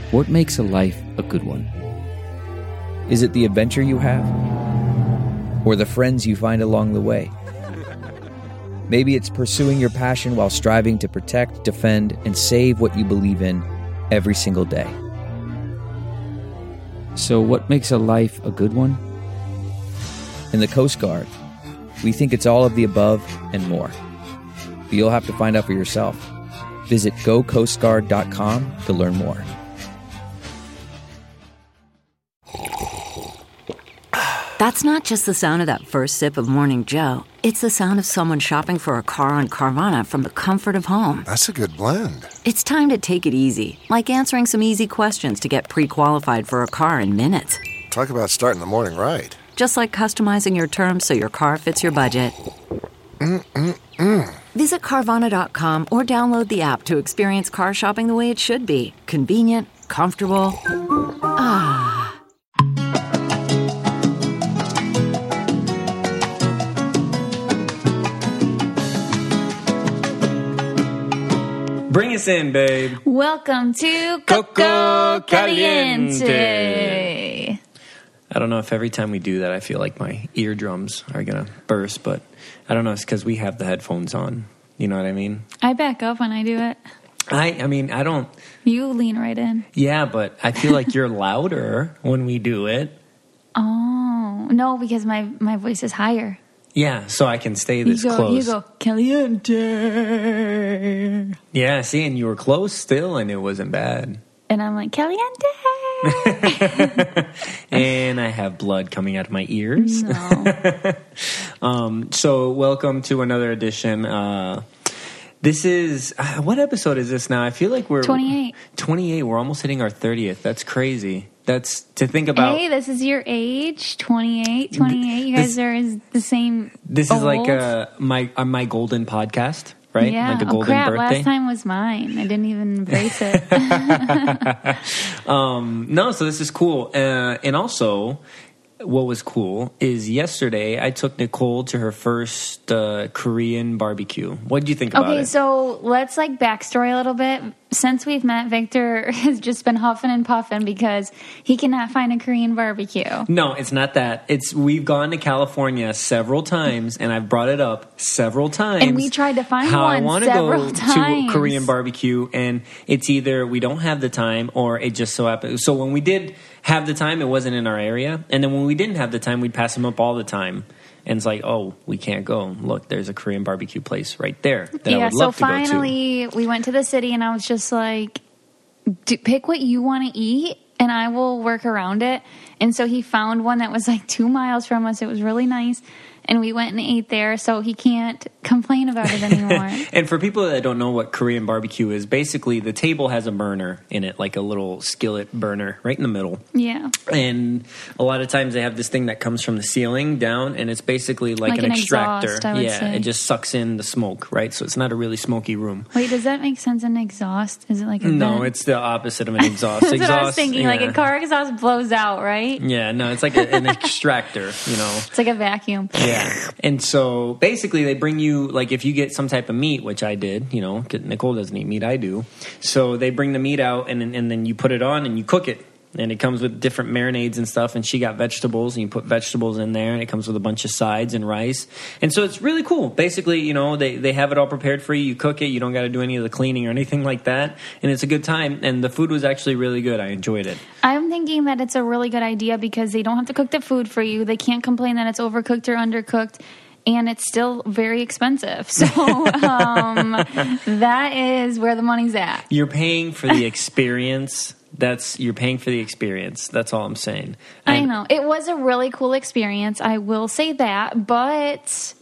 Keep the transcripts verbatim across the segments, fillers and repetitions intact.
What makes a life a good one? Is it the adventure you have? Or the friends you find along the way? Maybe it's pursuing your passion while striving to protect, defend, and save what you believe in every single day. So what makes a life a good one? In the Coast Guard, we think it's all of the above and more. But you'll have to find out for yourself. Visit go coast guard dot com to learn more. That's not just the sound of that first sip of Morning Joe. It's the sound of someone shopping for a car on Carvana from the comfort of home. That's a good blend. It's time to take it easy, like answering some easy questions to get pre-qualified for a car in minutes. Talk about starting the morning right. Just like customizing your terms so your car fits your budget. Mm-mm-mm. Visit Carvana dot com or download the app to experience car shopping the way it should be. Convenient, comfortable. Ah. Bring us in, babe. Welcome to Coco Coco Caliente. Caliente. I don't know if every time we do that, I feel like my eardrums are going to burst, but I don't know. It's because we have the headphones on. You know what I mean? I back up when I do it. I, I mean, I don't. You lean right in. Yeah, but I feel like you're louder when we do it. Oh, no, because my, my voice is higher. Yeah, so I can stay this you go, close. You go, Caliente. Yeah, see, and you were close still, and it wasn't bad. And I'm like, Caliente. And I have blood coming out of my ears. No. um, so welcome to another edition. Uh, this is, uh, what episode is this now? I feel like we're... twenty-eight. twenty-eight. We're almost hitting our thirtieth. That's crazy. That's to think about. Hey, this is your age, twenty-eight, twenty-eight. You guys this, are is the same. This old. is like uh, my uh, my golden podcast, right? Yeah. Like a golden oh, crap. birthday. Last time was mine. I didn't even embrace it. um, no, so this is cool. Uh, and also, what was cool is yesterday I took Nicole to her first uh, Korean barbecue. What did you think about okay, it? so let's like backstory a little bit. Since we've met, Victor has just been huffing and puffing because he cannot find a Korean barbecue. No, it's not that. It's we've gone to California several times, and I've brought it up several times. And we tried to find how one I want several to go times. to Korean barbecue, and it's either we don't have the time or it just so happens. So when we did have the time, it wasn't in our area, and then when we didn't have the time, we'd pass them up all the time. And it's like, oh, we can't go. Look, there's a Korean barbecue place right there that yeah, I would love so to go to. finally we went to the city, and I was just like, Do, pick what you want to eat, and I will work around it. And so he found one that was like two miles from us. It was really nice. And we went and ate there, so he can't complain about it anymore. And for people that don't know what Korean barbecue is, basically the table has a burner in it, like a little skillet burner right in the middle. Yeah. And a lot of times they have this thing that comes from the ceiling down, and it's basically like, Like an, an extractor. exhaust, I would yeah, say. it just sucks in the smoke, right? So it's not a really smoky room. Wait, does that make sense? An exhaust? Is it like a No, vent? it's the opposite of an exhaust. That's exhaust, what I was thinking. Like yeah. a car exhaust blows out, right? Yeah, no, it's like a, an extractor, you know. It's like a vacuum. Yeah. And so basically they bring you, like if you get some type of meat, which I did, you know, 'cause Nicole doesn't eat meat, I do. So they bring the meat out and, and then you put it on and you cook it. And it comes with different marinades and stuff. And she got vegetables, and you put vegetables in there. And it comes with a bunch of sides and rice. And so it's really cool. Basically, you know, they, they have it all prepared for you. You cook it. You don't got to do any of the cleaning or anything like that. And it's a good time. And the food was actually really good. I enjoyed it. I'm thinking that it's a really good idea because they don't have to cook the food for you. They can't complain that it's overcooked or undercooked. And it's still very expensive. So um, that is where the money's at. You're paying for the experience. That's you're paying for the experience. That's all I'm saying. I And- know. It was a really cool experience. I will say that. But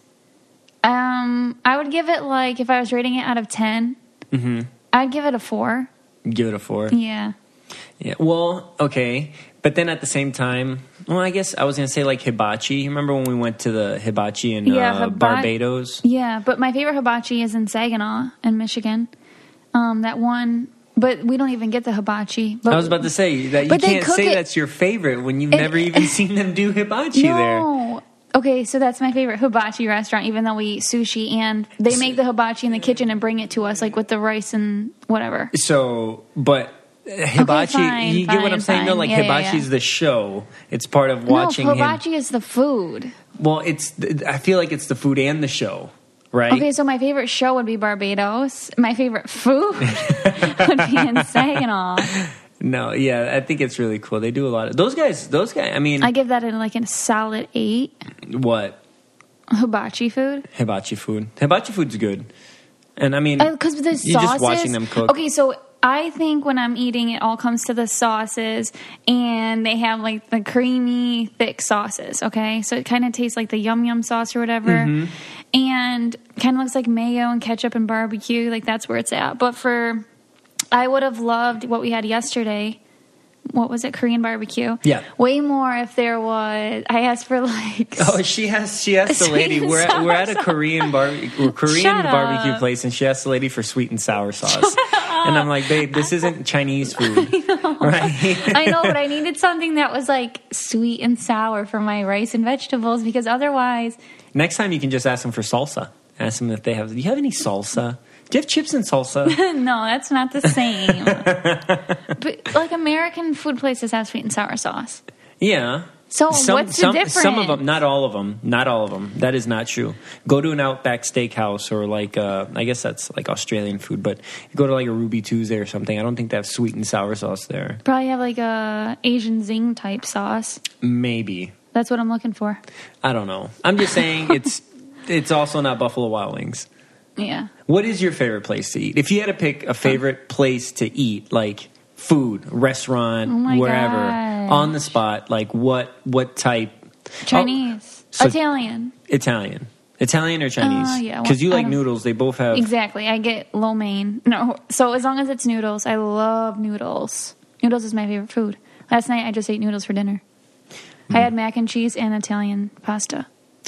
um, I would give it, like, if I was rating it out of ten, mm-hmm. I'd give it a four. Give it a four. Yeah. Yeah. Well, okay. But then at the same time, well, I guess I was going to say like hibachi. You remember when we went to the hibachi in Yeah, uh, hiba- Barbados? Yeah, but my favorite hibachi is in Saginaw in Michigan. Um, that one... But we don't even get the hibachi. But I was about to say that you But they can't cook say it- that's your favorite when you've And- never even seen them do hibachi there. No. Okay, so that's my favorite hibachi restaurant, even though we eat sushi. And they make the hibachi in the kitchen and bring it to us, like with the rice and whatever. So, but Hibachi, fine, you get what fine, I'm saying? No, fine. like Yeah, yeah, hibachi's yeah. the show. It's part of watching no, him. hibachi is the food. Well, it's. I feel like it's the food and the show, right? Okay, so my favorite show would be Barbados. My favorite food would be in Saginaw. No, yeah, I think it's really cool. They do a lot of those guys. Those guys. I mean, I give that in like a solid eight. what Hibachi food. hibachi food? Hibachi food's good, and I mean, Because the sauces. you're just watching them cook. Okay, so I think when I'm eating, it all comes to the sauces, and they have like the creamy, thick sauces. Okay, so it kind of tastes like the yum yum sauce or whatever, Mm-hmm. and kind of looks like mayo and ketchup and barbecue. Like that's where it's at. But for, I would have loved what we had yesterday. What was it? Korean barbecue. Yeah. Way more if there was. I asked for like. Oh, she has. She asked the Sweet lady. and We're at, sour we're at a sauce. Korean bar, Korean Shut barbecue up. place, and she asked the lady for sweet and sour sauce. And I'm like, babe, this isn't Chinese food, right? I know, but I needed something that was like sweet and sour for my rice and vegetables because otherwise, Next time, you can just ask them for salsa. Ask them if they have. Do you have any salsa? Do you have chips and salsa? no, that's not the same. But like American food places have sweet and sour sauce. Yeah. So some, what's the some, difference? Some of them, not all of them, not all of them. That is not true. Go to an Outback Steakhouse or like, uh, I guess that's like Australian food, but you go to like a Ruby Tuesday or something. I don't think they have sweet and sour sauce there. Probably have like a Asian zing type sauce. Maybe. That's what I'm looking for. I don't know. I'm just saying it's it's also not Buffalo Wild Wings. Yeah. What is your favorite place to eat? If you had to pick a favorite place to eat, like food, restaurant, Oh my wherever, gosh. on the spot, like what what type? Chinese. Oh, so- Italian. Italian. Italian or Chinese? Uh, yeah, Because you well, I like don't- noodles. They both have. Exactly. I get lo mein. No, so as long as it's noodles, I love noodles. Noodles is my favorite food. Last night I just ate noodles for dinner. Hmm. I had mac and cheese and Italian pasta.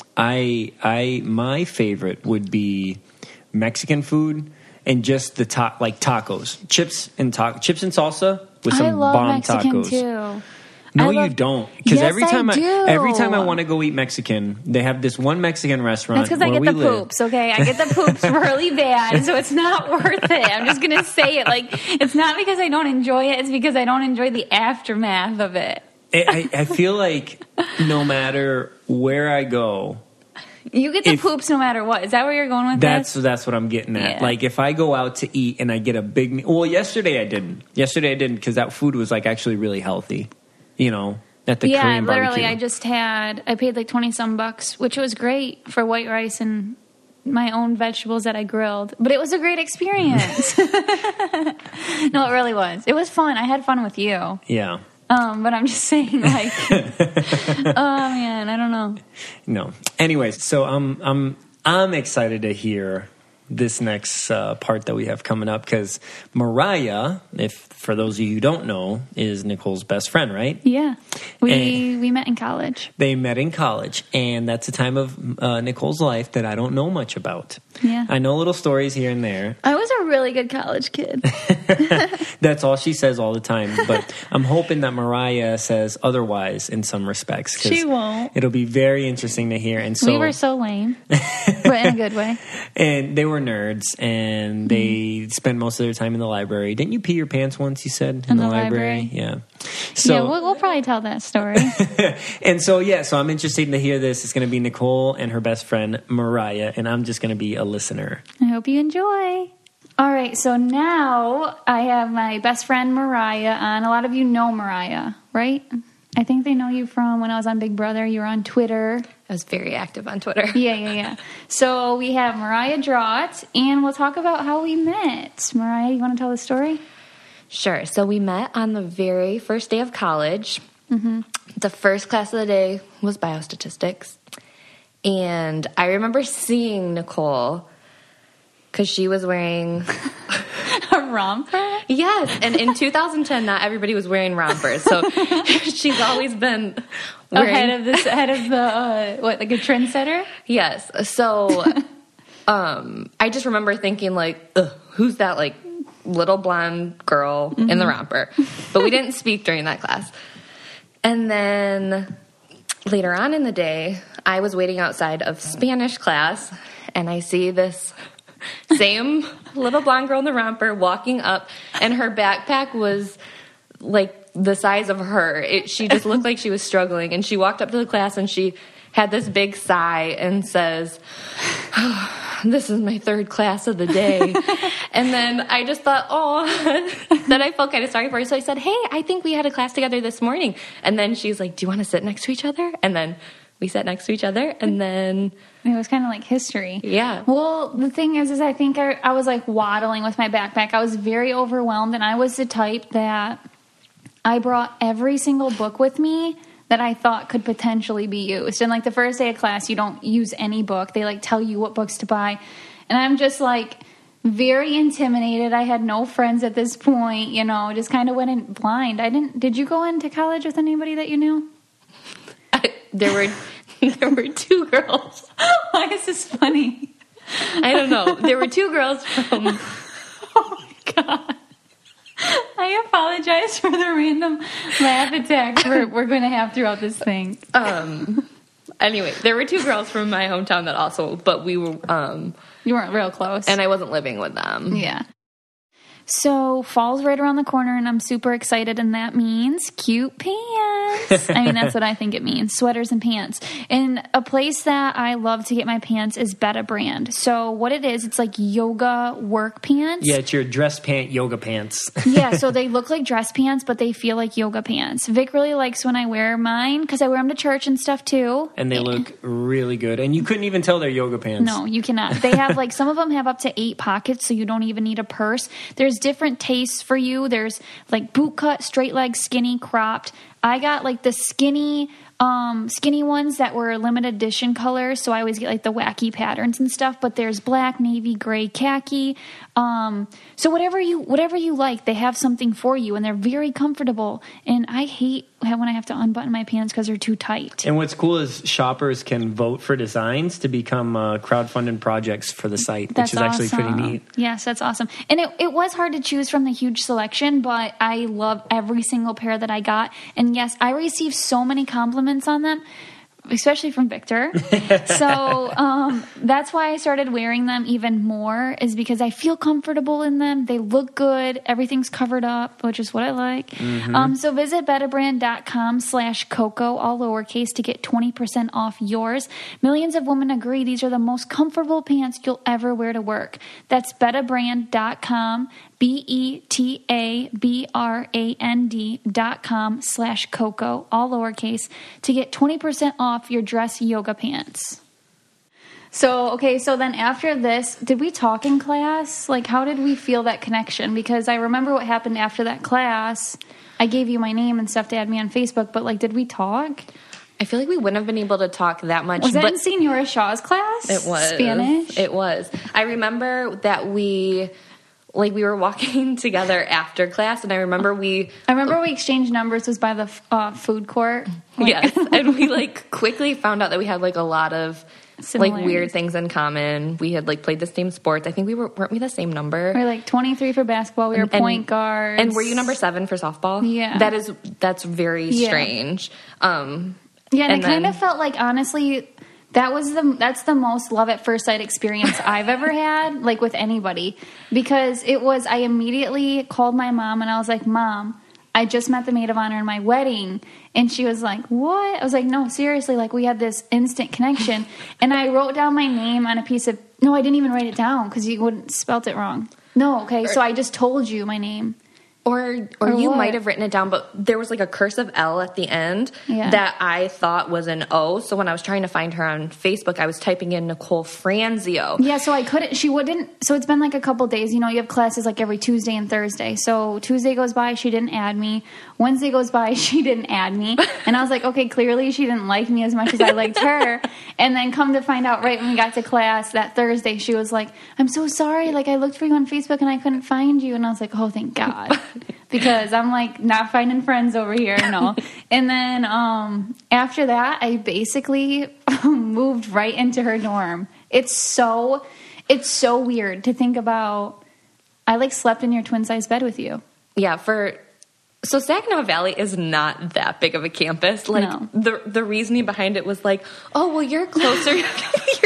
I I my favorite would be Mexican food and just the ta- like tacos, chips and ta- chips and salsa with some I love bomb Mexican tacos. too. No, I you love- don't. Because Yes, every I time I, do. every time I want to go eat Mexican, they have this one Mexican restaurant. That's because I where get we the live. poops, okay? I get the poops really bad, so it's not worth it. I'm just going to say it. Like, it's not because I don't enjoy it, it's because I don't enjoy the aftermath of it. I, I I feel like no matter where I go, You get the If- poops no matter what. Is that where you're going with that's this? that's what I'm getting at. Yeah. Like if I go out to eat and I get a big meal. Well, yesterday I didn't. Yesterday I didn't because that food was like actually really healthy. You know, at the Yeah, Korean literally, barbecue. I just had, I paid like twenty some bucks, which was great for white rice and my own vegetables that I grilled. But it was a great experience. No, it really was. It was fun. I had fun with you. Yeah. Um, but I'm just saying, like, oh man, I don't know. No. Anyways, so I'm I'm I'm excited to hear this next uh, part that we have coming up because Mariah, if for those of you who don't know, is Nicole's best friend, right? Yeah, we And- we met in college. They met in college, and that's a time of uh, Nicole's life that I don't know much about. Yeah. I know little stories here and there. I was a really good college kid. That's all she says all the time. But I'm hoping that Mariah says otherwise in some respects. 'cause She won't. It'll be very interesting to hear. And so we were so lame, but in a good way. And they were nerds, and they Mm-hmm. spent most of their time in the library. Didn't you pee your pants once? You said in, In the, the library, library. yeah. So yeah, we'll, we'll probably tell that story. and so yeah, so I'm interested to hear this. It's going to be Nicole and her best friend Mariah, and I'm just going to be a listener. I hope you enjoy. All right, so now I have my best friend Mariah on. A lot of you know Mariah, right? I think they know you from when I was on Big Brother. You were on Twitter. I was very active on Twitter. Yeah, yeah, yeah. So we have Mariah Drott, and we'll talk about how we met. Mariah, you want to tell the story? Sure. So we met on the very first day of college. Mm-hmm. The first class of the day was biostatistics. And I remember seeing Nicole because she was wearing... A romper? Yes, and in two thousand ten, not everybody was wearing rompers. So she's always been wearing... Ahead of this, ahead of the, uh, what, like a trendsetter? Yes. So um, I just remember thinking, like, ugh, who's that, like, little blonde girl in the romper? But we didn't speak during that class. And then later on in the day, I was waiting outside of Spanish class, and I see this Same little blonde girl in the romper walking up, and her backpack was like the size of her. It, she just looked like she was struggling, and she walked up to the class and she had this big sigh and says, oh, this is my third class of the day. And then I just thought, oh, then I felt kind of sorry for her. So I said, hey, I think we had a class together this morning. And then she's like, do you want to sit next to each other? And then we sat next to each other, and then it was kind of like history. Yeah. Well, the thing is, is I think I, I was like waddling with my backpack. I was very overwhelmed, and I was the type that I brought every single book with me that I thought could potentially be used. And like the first day of class, you don't use any book. They like tell you what books to buy. And I'm just like very intimidated. I had no friends at this point, you know, just kind of went in blind. I didn't, did you go into college with anybody that you knew? I, there were, there were two girls. Why is this funny? I don't know. There were two girls from, oh my God. I apologize for the random laugh attacks we're, we're going to have throughout this thing. Um. Anyway, there were two girls from my hometown that also, but we were... Um, you weren't real close. And I wasn't living with them. Yeah. So fall's right around the corner, and I'm super excited, and that means cute pants. I mean, that's what I think it means, sweaters and pants. And a place that I love to get my pants is Betta Brand. So what it is, it's like yoga work pants. Yeah, it's your dress pant yoga pants. Yeah, so they look like dress pants, but they feel like yoga pants. Vic really likes when I wear mine, because I wear them to church and stuff too. And they look really good. And you couldn't even tell they're yoga pants. No, you cannot. They have like, some of them have up to eight pockets, so you don't even need a purse. There's different tastes for you. There's like boot cut, straight leg, skinny, cropped. I got like the skinny um, skinny ones that were limited edition colors, so I always get like the wacky patterns and stuff. But there's black, navy, gray, khaki. Um, so whatever you whatever you like, they have something for you, and they're very comfortable. And I hate when I have to unbutton my pants because they're too tight. And what's cool is shoppers can vote for designs to become uh, crowdfunded projects for the site, That's which is actually awesome. pretty neat. Yes, that's awesome. And it, it was hard to choose from the huge selection, but I love every single pair that I got. And yes, I received so many compliments on them, especially from Victor. So um, that's why I started wearing them even more, is because I feel comfortable in them. They look good. Everything's covered up, which is what I like. Mm-hmm. Um, so visit bettabrand.com slash Coco, all lowercase, to get twenty percent off yours. Millions of women agree these are the most comfortable pants you'll ever wear to work. That's bettabrand.com, B E T A B R A N D dot com slash Coco, all lowercase, to get twenty percent off your dress yoga pants. So, okay, so then after this, did we talk in class? Like, how did we feel that connection? Because I remember what happened after that class. I gave you my name and stuff to add me on Facebook, but, like, did we talk? I feel like we wouldn't have been able to talk that much. Was that but in Senora Shaw's class? It was. Spanish? It was. I remember that we... Like, we were walking together after class, and I remember we... I remember we exchanged numbers. Was by the uh, food court. Like, yes, and we, like, quickly found out that we had, like, a lot of, like, weird things in common. We had, like, played the same sports. I think we were... Weren't we the same number? We were, like, twenty-three for basketball. We were and, point guards. And were you number seven for softball? Yeah. That is... That's very yeah. strange. Um, yeah, and, and it then, kind of felt like, honestly... That was the that's the most love at first sight experience I've ever had, like with anybody, because it was I immediately called my mom and I was like, Mom, I just met the maid of honor in my wedding, and she was like, what? I was like, no, seriously, like we had this instant connection, and I wrote down my name on a piece of no, I didn't even write it down because you wouldn't spelt it wrong. No, okay, so I just told you my name. Or or, or you what? might have written it down, but there was like a cursive L at the end yeah. that I thought was an O. So when I was trying to find her on Facebook, I was typing in Nicole Franzio. Yeah, so I couldn't, she wouldn't, so it's been like a couple days. You know, you have classes like every Tuesday and Thursday. So Tuesday goes by, she didn't add me. Wednesday goes by, she didn't add me. And I was like, okay, clearly she didn't like me as much as I liked her. And then come to find out, right when we got to class that Thursday, she was like, I'm so sorry. Like, I looked for you on Facebook and I couldn't find you. And I was like, oh, thank God. Because I'm like not finding friends over here, no. And then um, after that, I basically moved right into her dorm. It's so, it's so weird to think about. I like slept in your twin size bed with you. Yeah, for so Saginaw Valley is not that big of a campus. Like No. the the reasoning behind it was like, oh well, you're closer, you're closer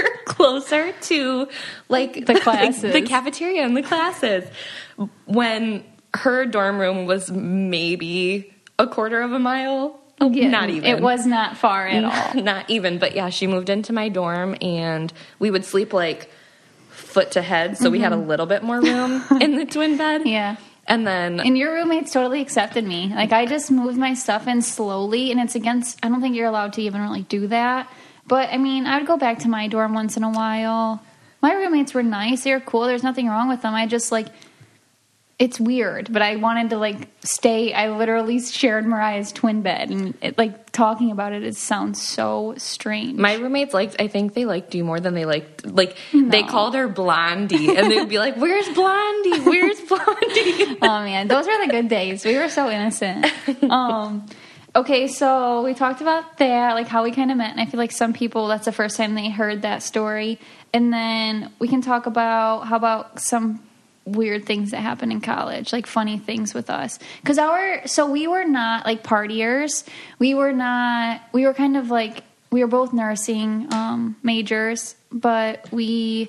closer to like The classes. the cafeteria and the classes. When her dorm room was maybe a quarter of a mile. Oh, Yeah, not even. It was not far at all. Not even. But yeah, she moved into my dorm and we would sleep like foot to head. So we had a little bit more room in the twin bed. Yeah. And then And your roommates totally accepted me. Like, I just moved my stuff in slowly, and it's against, I don't think you're allowed to even really do that. But, I mean, I would go back to my dorm once in a while. My roommates were nice. They were cool. There's nothing wrong with them. I just, like, it's weird. But I wanted to, like, stay. I literally shared Mariah's twin bed. And, it, like, talking about it, it sounds so strange. my roommates liked, I think they liked you more than they liked, like, they No. called her Blondie. And they'd be like, where's Blondie? Where's Blondie? Oh, man. Those were the good days. We were so innocent. Um... Okay, so we talked about that, like how we kind of met, and I feel like some people, that's the first time they heard that story. And then we can talk about, how about some weird things that happen in college, like funny things with us. Because our, so we were not like partiers. We were not, we were kind of like, we were both nursing um, majors, but we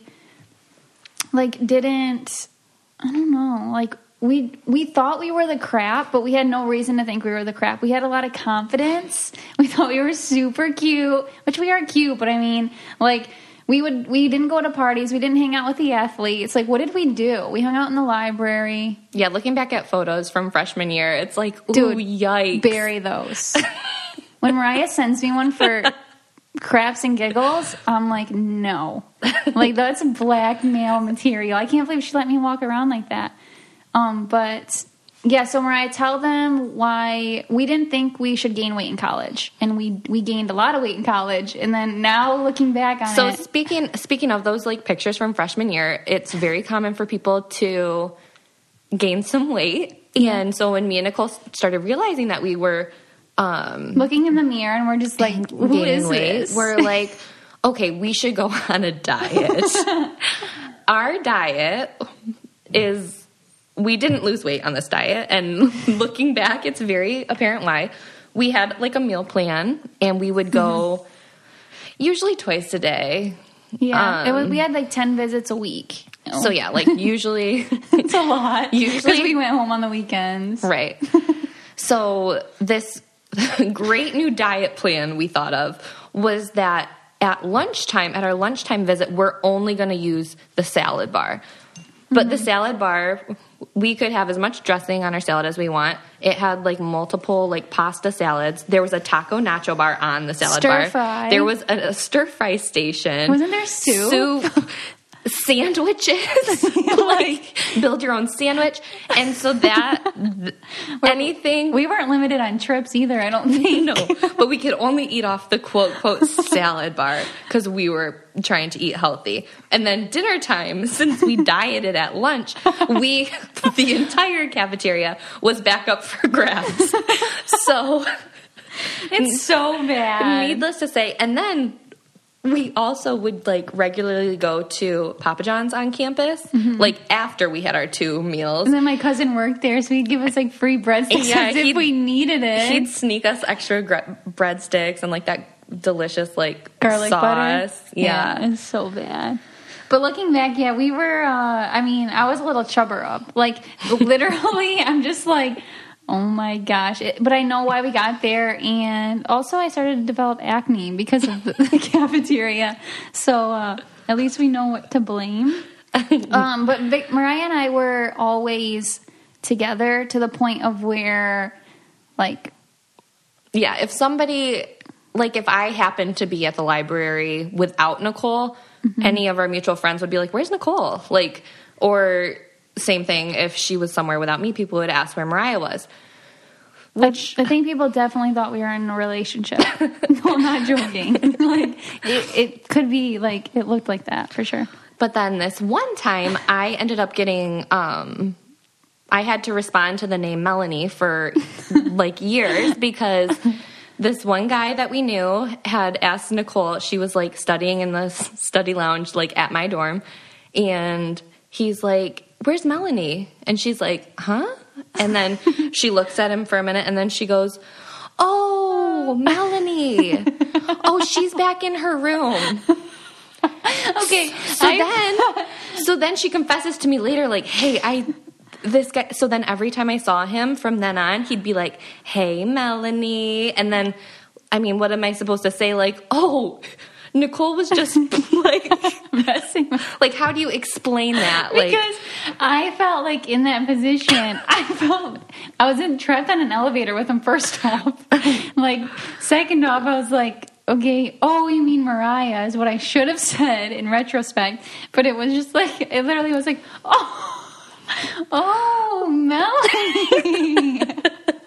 like didn't, I don't know, like, We we thought we were the crap, but we had no reason to think we were the crap. We had a lot of confidence. We thought we were super cute, which we are cute, but I mean, like, we would we didn't go to parties. We didn't hang out with the athletes. Like, what did we do? We hung out in the library. Yeah, looking back at photos from freshman year, it's like, ooh, Dude, yikes. Bury those. When Mariah sends me one for craps and giggles, I'm like, no. Like, that's blackmail material. I can't believe she let me walk around like that. Um, but yeah, so Mariah, tell them why we didn't think we should gain weight in college, and we we gained a lot of weight in college, and then now looking back on So it, speaking speaking of those like pictures from freshman year, it's very common for people to gain some weight. And so when me and Nicole started realizing that we were um, looking in the mirror, and we're just like, who gaining is weight, this? we're like, okay, we should go on a diet. Our diet is. We didn't lose weight on this diet, and looking back, it's very apparent why. We had like a meal plan, and we would go mm-hmm. usually twice a day. Yeah, um, it was, we had like ten visits a week. So yeah, like usually It's a lot. Usually- Because we went home on the weekends. right. So this great new diet plan we thought of was that at lunchtime, at our lunchtime visit, we're only going to use the salad bar. But mm-hmm. the salad bar, we could have as much dressing on our salad as we want. It had like multiple like pasta salads. There was a taco nacho bar on the salad Stir bar. fry. There was a, a stir fry station. Wasn't there soup? Soup. Sandwiches. Like build your own sandwich. And so that th- anything We weren't limited on trips either, I don't think. no, but we could only eat off the quote, quote, salad bar because we were trying to eat healthy. And then dinner time, since we dieted at lunch, we, the entire cafeteria was back up for grabs. So, It's so bad. needless to say, and then we also would like regularly go to Papa John's on campus, Mm-hmm. like after we had our two meals. And then my cousin worked there, so he'd give us like free breadsticks Yeah, as if he'd- we needed it. He'd sneak us extra gre- breadsticks and like that delicious like Garlic sauce. butter. Yeah. It's so bad. But looking back, yeah, we were, uh, I mean, I was a little chubber up. Like, literally, I'm just like, oh my gosh. It, but I know why we got there. And also, I started to develop acne because of the, the cafeteria. So uh, at least we know what to blame. Um, but Vic, Mariah and I were always together to the point of where, like, Yeah, if somebody, like if I happened to be at the library without Nicole, mm-hmm. any of our mutual friends would be like, where's Nicole? Like, or same thing, if she was somewhere without me, people would ask where Mariah was. Which I, I think people definitely thought we were in a relationship. No, I'm not joking. Like, it, it could be, like, it looked like that for sure. But then this one time, I ended up getting, um, I had to respond to the name Melanie for like years because this one guy that we knew had asked Nicole, she was like studying in the study lounge, like at my dorm. And he's like, where's Melanie? And she's like, huh? And then she looks at him for a minute and then she goes, oh, Melanie. Oh, she's back in her room. Okay. So I- then, so then she confesses to me later, like, hey, I, this guy. So then every time I saw him from then on, he'd be like, hey, Melanie. And then, I mean, what am I supposed to say? Like, oh, Nicole was just like messing with like, how do you explain that? Like, because I felt like in that position, I felt I was in, trapped on an elevator with him. First off, like second off, I was like, okay, oh, you mean Mariah is what I should have said in retrospect, but it was just like it literally was like, oh, oh, Melanie.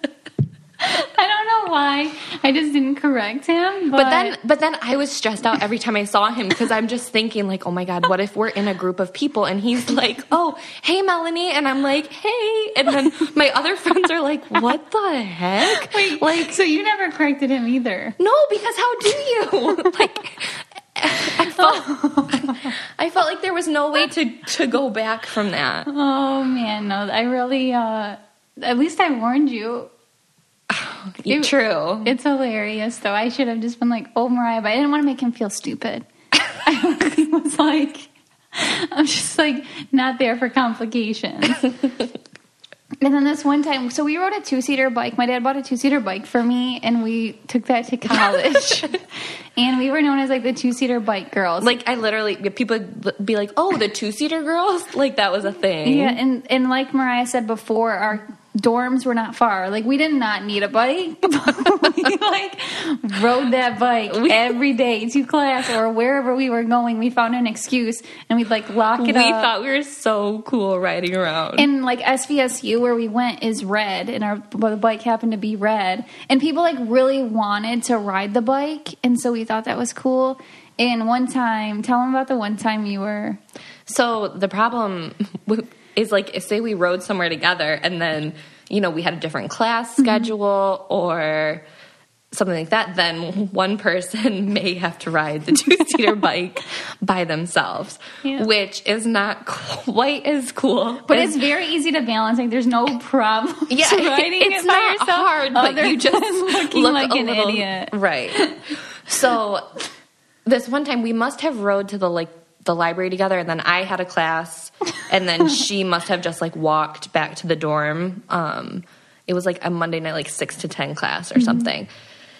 I don't know why. I just didn't correct him. But, But then, but then I was stressed out every time I saw him because I'm just thinking like, oh my God, what if we're in a group of people and he's like, oh, hey, Melanie. And I'm like, hey. And then my other friends are like, what the heck? Wait, Like, so you never corrected him either? no, because how do you? Like, I felt, I felt like there was no way to, to go back from that. Oh man, no. I really, uh, at least I warned you. It- True. It's hilarious, though. I should have just been like, oh, Mariah, but I didn't want to make him feel stupid. I was like, I'm just like not there for complications. And then this one time, so we rode a two-seater bike. My dad bought a two-seater bike for me, and we took that to college. And we were known as like the two-seater bike girls. Like, I literally, people would be like, oh, the two-seater girls? Like, that was a thing. Yeah, and, and like Mariah said before, our dorms were not far. Like, we did not need a bike. But we, like, rode that bike every day to class or wherever we were going. We found an excuse, and we'd, like, lock it We up. thought we were so cool riding around. And, like, S V S U, where we went, is red, and our well, the bike happened to be red. And people, like, really wanted to ride the bike, and so we thought that was cool. And one time, tell them about the one time you were... So the problem is, like, say we rode somewhere together and then, you know, we had a different class schedule or something like that, then one person may have to ride the two-seater bike by themselves, Yeah. which is not quite as cool. But as, it's very easy to balance. Like, there's no problem yeah, riding it's it by not yourself. hard, but other you just than looking look like a an little, idiot. right? So this one time we must have rode to the like the library together, and then I had a class, and then she must have just like walked back to the dorm. Um, it was like a Monday night, like six to ten class or mm-hmm. something.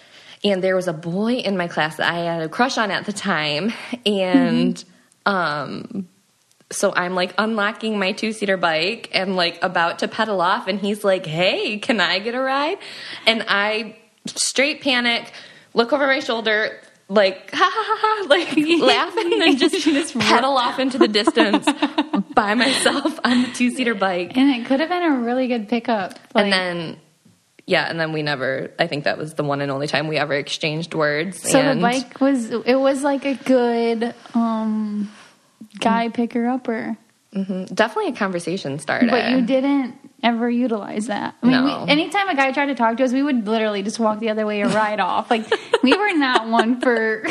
And there was a boy in my class that I had a crush on at the time, and mm-hmm. um, so I'm like unlocking my two-seater bike and like about to pedal off, and he's like, "Hey, can I get a ride?" And I straight panic, look over my shoulder, like ha ha ha ha, like laughing, and just, just pedal off into the distance by myself on the two-seater bike. And it could have been a really good pickup. Like, and then. Yeah, and then we never, I think that was the one and only time we ever exchanged words. So and the bike was, it was like a good um, guy picker-upper. Mm-hmm. Definitely a conversation starter. But you didn't ever utilize that. I mean, No. we, anytime a guy tried to talk to us, we would literally just walk the other way or ride off. Like, we were not one for,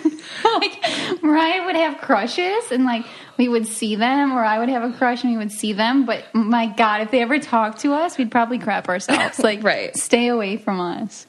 like, Mariah would have crushes, and, like, we would see them, or I would have a crush and we would see them. But, my God, if they ever talked to us, we'd probably crap ourselves. Like, Right. stay away from us.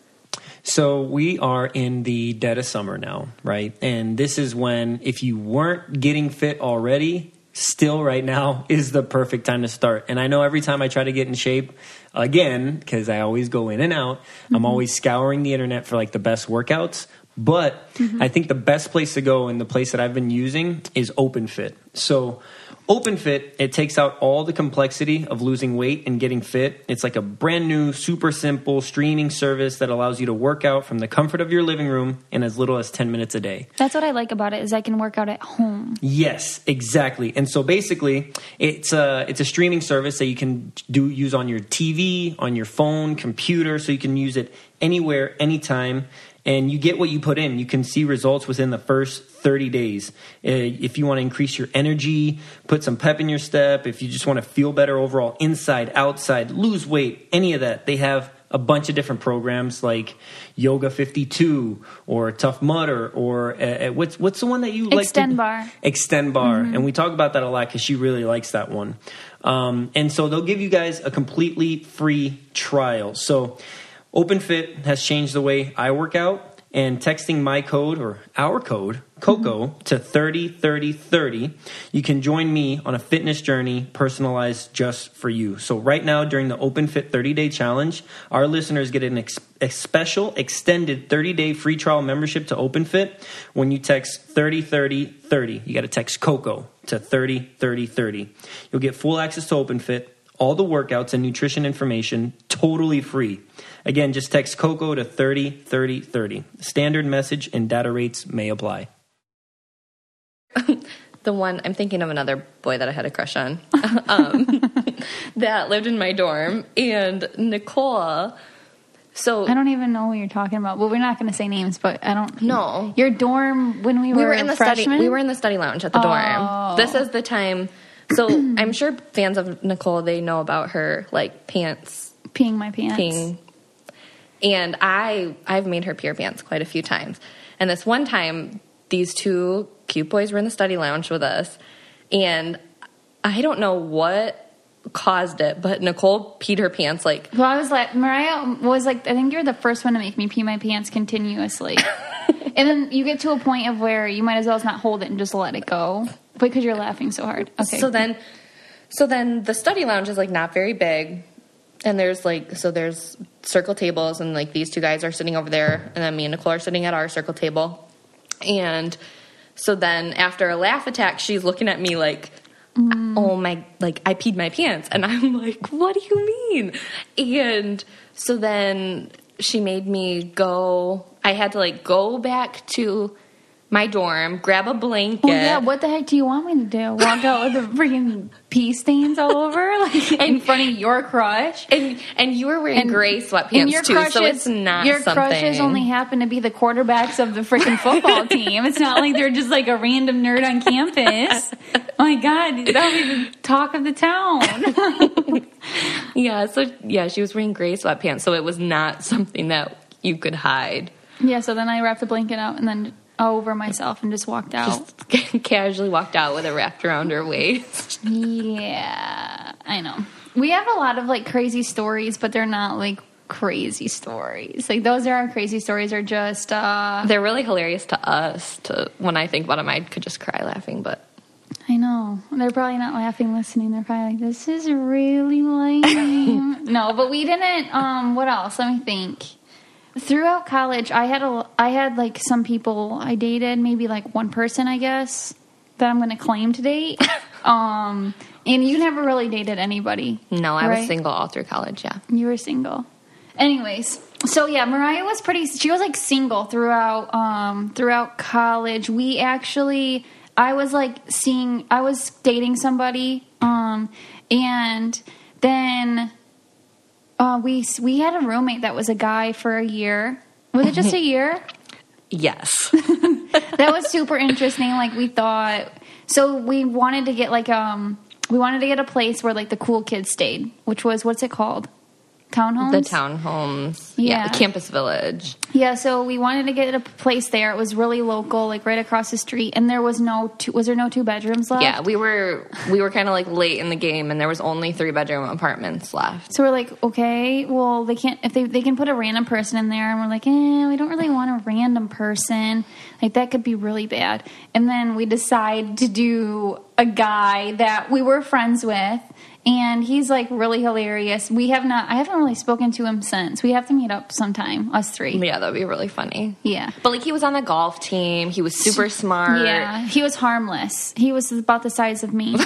So we are in the dead of summer now, right? And this is when, if you weren't getting fit already, still right now is the perfect time to start. And I know every time I try to get in shape again, because I always go in and out, mm-hmm. I'm always scouring the internet for like the best workouts. But mm-hmm. I think the best place to go, and the place that I've been using, is OpenFit. So OpenFit, it takes out all the complexity of losing weight and getting fit. It's like a brand new, super simple streaming service that allows you to work out from the comfort of your living room in as little as ten minutes a day. That's what I like about it, is I can work out at home. Yes, exactly. And so basically, it's a, it's a streaming service that you can do use on your T V, on your phone, computer, so you can use it anywhere, anytime. And you get what you put in. You can see results within the first thirty days. Uh, if you want to increase your energy, put some pep in your step, if you just want to feel better overall, inside, outside, lose weight, any of that, they have a bunch of different programs like Yoga fifty-two or Tough Mudder or uh, what's what's the one that you like? Extend Bar. Extend Bar. Mm-hmm. And we talk about that a lot because she really likes that one. Um, and so they'll give you guys a completely free trial. So OpenFit has changed the way I work out, and texting my code or our code, Coco, mm-hmm. to thirty thirty thirty, you can join me on a fitness journey personalized just for you. So right now during the OpenFit thirty-day challenge, our listeners get an ex- a special extended thirty-day free trial membership to OpenFit when you text thirty thirty thirty. You got to text Coco to thirty thirty thirty. You'll get full access to OpenFit, all the workouts and nutrition information, totally free. Again, just text Coco to thirty thirty thirty. Standard message and data rates may apply. The one, I'm thinking of another boy that I had a crush on um, that lived in my dorm. And Nicole, so... I don't even know what you're talking about. Well, we're not going to say names, but I don't... No. Your dorm, when we were, we were in the freshmen? study. We were in the study lounge at the oh. dorm. This is the time... So I'm sure fans of Nicole, they know about her, like, pants. Peeing my pants. Peeing. And I, I've made her pee her pants quite a few times. And this one time, these two cute boys were in the study lounge with us. And I don't know what caused it, but Nicole peed her pants, like... Well, I was like... Mariah was like, I think you're the first one to make me pee my pants continuously. And then you get to a point of where you might as well not hold it and just let it go. Because you're laughing so hard. Okay. So then, so then the study lounge is like not very big, and there's like so there's circle tables, and like these two guys are sitting over there, and then me and Nicole are sitting at our circle table, and so then after a laugh attack, she's looking at me like, mm. "Oh my!" Like I peed my pants, and I'm like, "What do you mean?" And so then she made me go. I had to like go back to my dorm, grab a blanket. Well, yeah, what the heck do you want me to do? Walk out with the freaking pee stains all over, like in front of your crush? And and you were wearing and, gray sweatpants too, crushes, so it's not your something. Your crushes only happen to be the quarterbacks of the freaking football team. It's not like they're just like a random nerd on campus. Oh my God, that would be the talk of the town. Yeah, so yeah, she was wearing gray sweatpants, so it was not something that you could hide. Yeah, so then I wrapped the blanket out and then over myself and just walked out. Just casually walked out with it wrapped around her waist. Yeah, I know. We have a lot of like crazy stories, but they're not like crazy stories. Like those are our crazy stories are just uh they're really hilarious to us. To when I think about them, I could just cry laughing, but I know. They're probably not laughing listening. They're probably like, this is really lame. No, but we didn't um what else? Let me think. Throughout college, I had a, I had like some people I dated, maybe like one person, I guess, that I'm going to claim to date. um, and you never really dated anybody. No, I right? was single all through college. Yeah, you were single. Anyways, so yeah, Mariah was pretty. She was like single throughout um, throughout college. We actually, I was like seeing, I was dating somebody, um, and then. Uh, we we had a roommate that was a guy for a year. Was it just a year? Yes. That was super interesting. Like we thought, so we wanted to get like um we wanted to get a place where like the cool kids stayed, which was what's it called? Townhomes? The townhomes. Yeah. yeah, the campus village. Yeah, so we wanted to get a place there. It was really local, like right across the street, and there was no two, was there no two bedrooms left? Yeah, we were we were kind of like late in the game, and there was only three bedroom apartments left. So we're like, okay, well they can't if they they can put a random person in there, and we're like, eh, we don't really want a random person. Like that could be really bad. And then we decide to do a guy that we were friends with. And he's like really hilarious. We have not, I haven't really spoken to him since. We have to meet up sometime, us three. Yeah, that'd be really funny. Yeah. But like he was on the golf team. He was super smart. Yeah. He was harmless. He was about the size of me.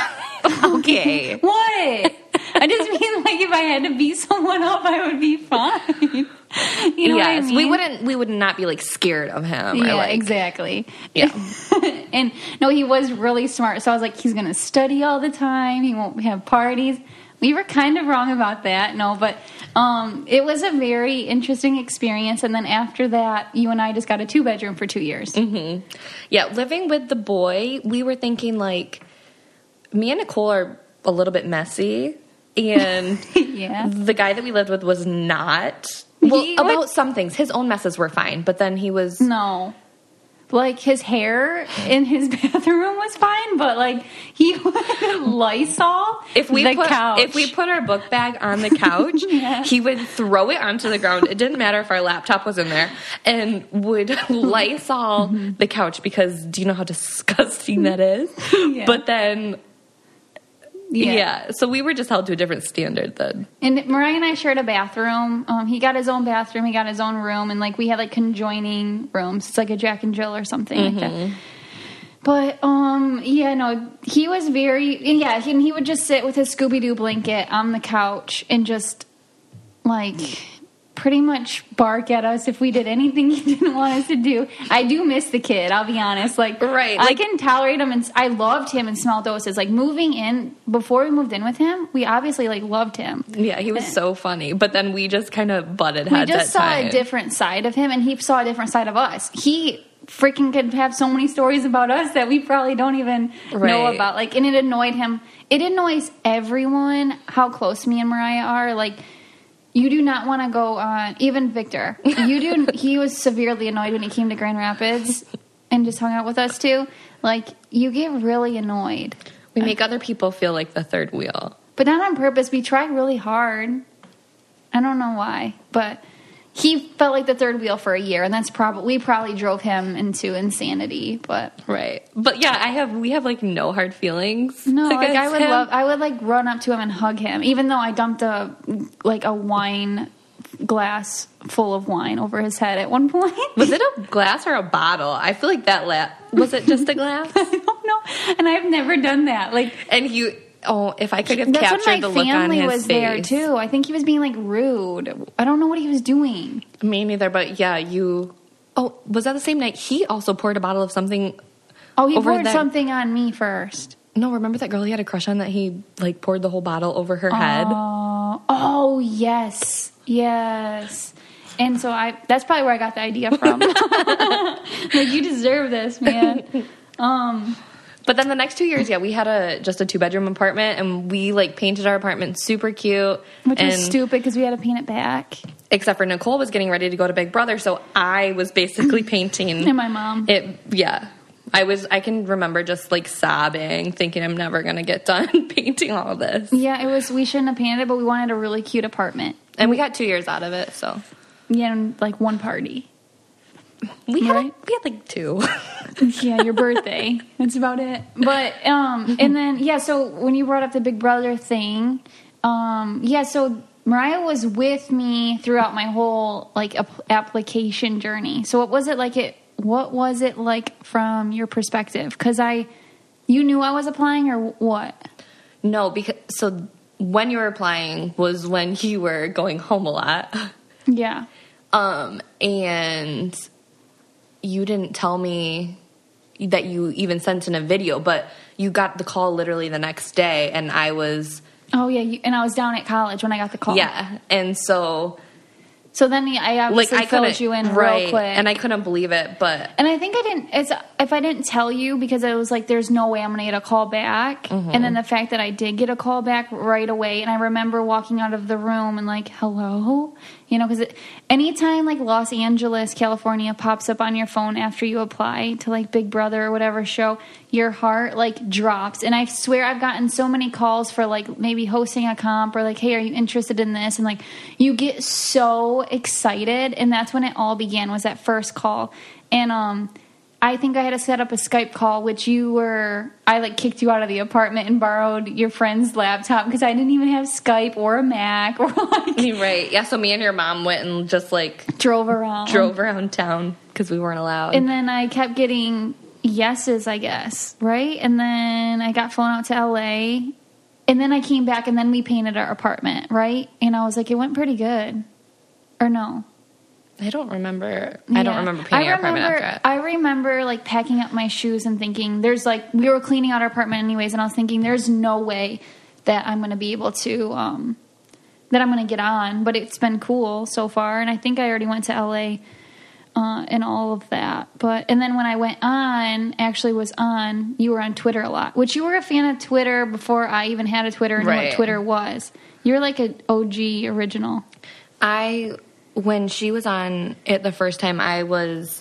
Okay. What? I just mean like if I had to beat someone up, I would be fine. You know yes, what I mean? we wouldn't. We would not be like scared of him. Yeah, or, like, exactly. Yeah. And no, he was really smart. So I was like, he's going to study all the time. He won't have parties. We were kind of wrong about that. No, but um, it was a very interesting experience. And then after that, you and I just got a two bedroom for two years. Mm-hmm. Yeah, living with the boy, we were thinking like, me and Nicole are a little bit messy, and yeah. the guy that we lived with was not. Well, He about would- some things, his own messes were fine, but then he was No. like his hair in his bathroom was fine, but like he would Lysol If we the put couch. if we put our book bag on the couch, Yeah. he would throw it onto the ground. It didn't matter if our laptop was in there, and would Lysol the couch because do you know how disgusting that is? Yeah. But then, yeah. Yeah. so we were just held to a different standard then. And Mariah and I shared a bathroom. Um, he got his own bathroom. He got his own room, and like we had like conjoining rooms. It's like a Jack and Jill or something like that. But um, yeah, no, he was very and yeah. He, and he would just sit with his Scooby Doo blanket on the couch and just like pretty much bark at us if we did anything he didn't want us to do. I do miss the kid, I'll be honest. Like, Right, I like- can tolerate him, and I loved him in small doses. Like, moving in, before we moved in with him, we obviously, like, loved him. Yeah, he was so funny. But then we just kind of butted We heads just at saw times. a different side of him, and he saw a different side of us. He freaking could have so many stories about us that we probably don't even know Right. about. Like, and it annoyed him. It annoys everyone how close me and Mariah are. Like, you do not want to go on. Even Victor, you do. He was severely annoyed when he came to Grand Rapids and just hung out with us too. Like, you get really annoyed, We make other people feel like the third wheel. but not on purpose. We try really hard. I don't know why, but he felt like the third wheel for a year, and that's probably we probably drove him into insanity. But Right. But yeah, I have we have like no hard feelings. no, like I against would him. love, I would like run up to him and hug him, even though I dumped a like a wine glass full of wine over his head at one point. Was it a glass or a bottle? I feel like that la- was it just a glass? I don't know, and I've never done that. Like, And you oh, if I could have that's captured when the my look on family his was face. there too. I think he was being like rude. I don't know what he was doing. Me neither, but yeah, you Oh, was that the same night he also poured a bottle of something? Oh, he Over poured that- something on me first. No, remember that girl he had a crush on that he like poured the whole bottle over her head? Oh, oh yes, yes. And so I that's probably where I got the idea from. Like, you deserve this, man. Um, But then the next two years, yeah, we had a just a two bedroom apartment, and we like painted our apartment super cute. which and, was stupid because we had to paint it back. Except for Nicole was getting ready to go to Big Brother, so I was basically painting. And my mom. It yeah. I was I can remember just like sobbing, thinking I'm never gonna get done painting all this. Yeah, it was. We shouldn't have painted it, but we wanted a really cute apartment. And we got two years out of it, so Yeah, and like one party. we had Right. we had like two. Yeah, your birthday. That's about it. But um, and then yeah. So when you brought up the Big Brother thing, um, yeah. So Mariah was with me throughout my whole like ap- application journey. So what was it like? It what was it like from your perspective? Because I, you knew I was applying, or what? No, because so when you were applying was when you were going home a lot. Yeah. Um, and you didn't tell me that you even sent in a video, but you got the call literally the next day, and I was Oh yeah. You, and I was down at college when I got the call. yeah, and so So then I like obviously I filled couldn't you in right, real quick, and I couldn't believe it, but And I think I didn't. It's if I didn't tell you because it was like, there's no way I'm gonna get a call back. Mm-hmm. And then the fact that I did get a call back right away, and I remember walking out of the room and like, hello, you know, because anytime like Los Angeles, California pops up on your phone after you apply to like Big Brother or whatever show, your heart like drops. And I swear I've gotten so many calls for like maybe hosting a comp or like, hey, are you interested in this? And like, you get so excited. And that's when it all began, was that first call. And um I think I had to set up a Skype call, which you were, I like kicked you out of the apartment and borrowed your friend's laptop because I didn't even have Skype or a Mac or like right, yeah. So me and your mom went and just like drove around. drove around town because we weren't allowed. And then I kept getting yeses, I guess, right? And then I got flown out to L A. And then I came back and then we painted our apartment, right? And I was like, it went pretty good. Or no? I don't remember. I don't Yeah. remember painting I our apartment remember, after it. I remember like packing up my shoes and thinking, there's like, we were cleaning out our apartment anyways, and I was thinking, there's no way that I'm going to be able to, um, that I'm going to get on. But it's been cool so far, and I think I already went to L A uh, and all of that. But and then when I went on, actually was on, you were on Twitter a lot, which you were a fan of Twitter before I even had a Twitter and knew Right. what Twitter was. You're like an O G original. I when she was on it the first time, I was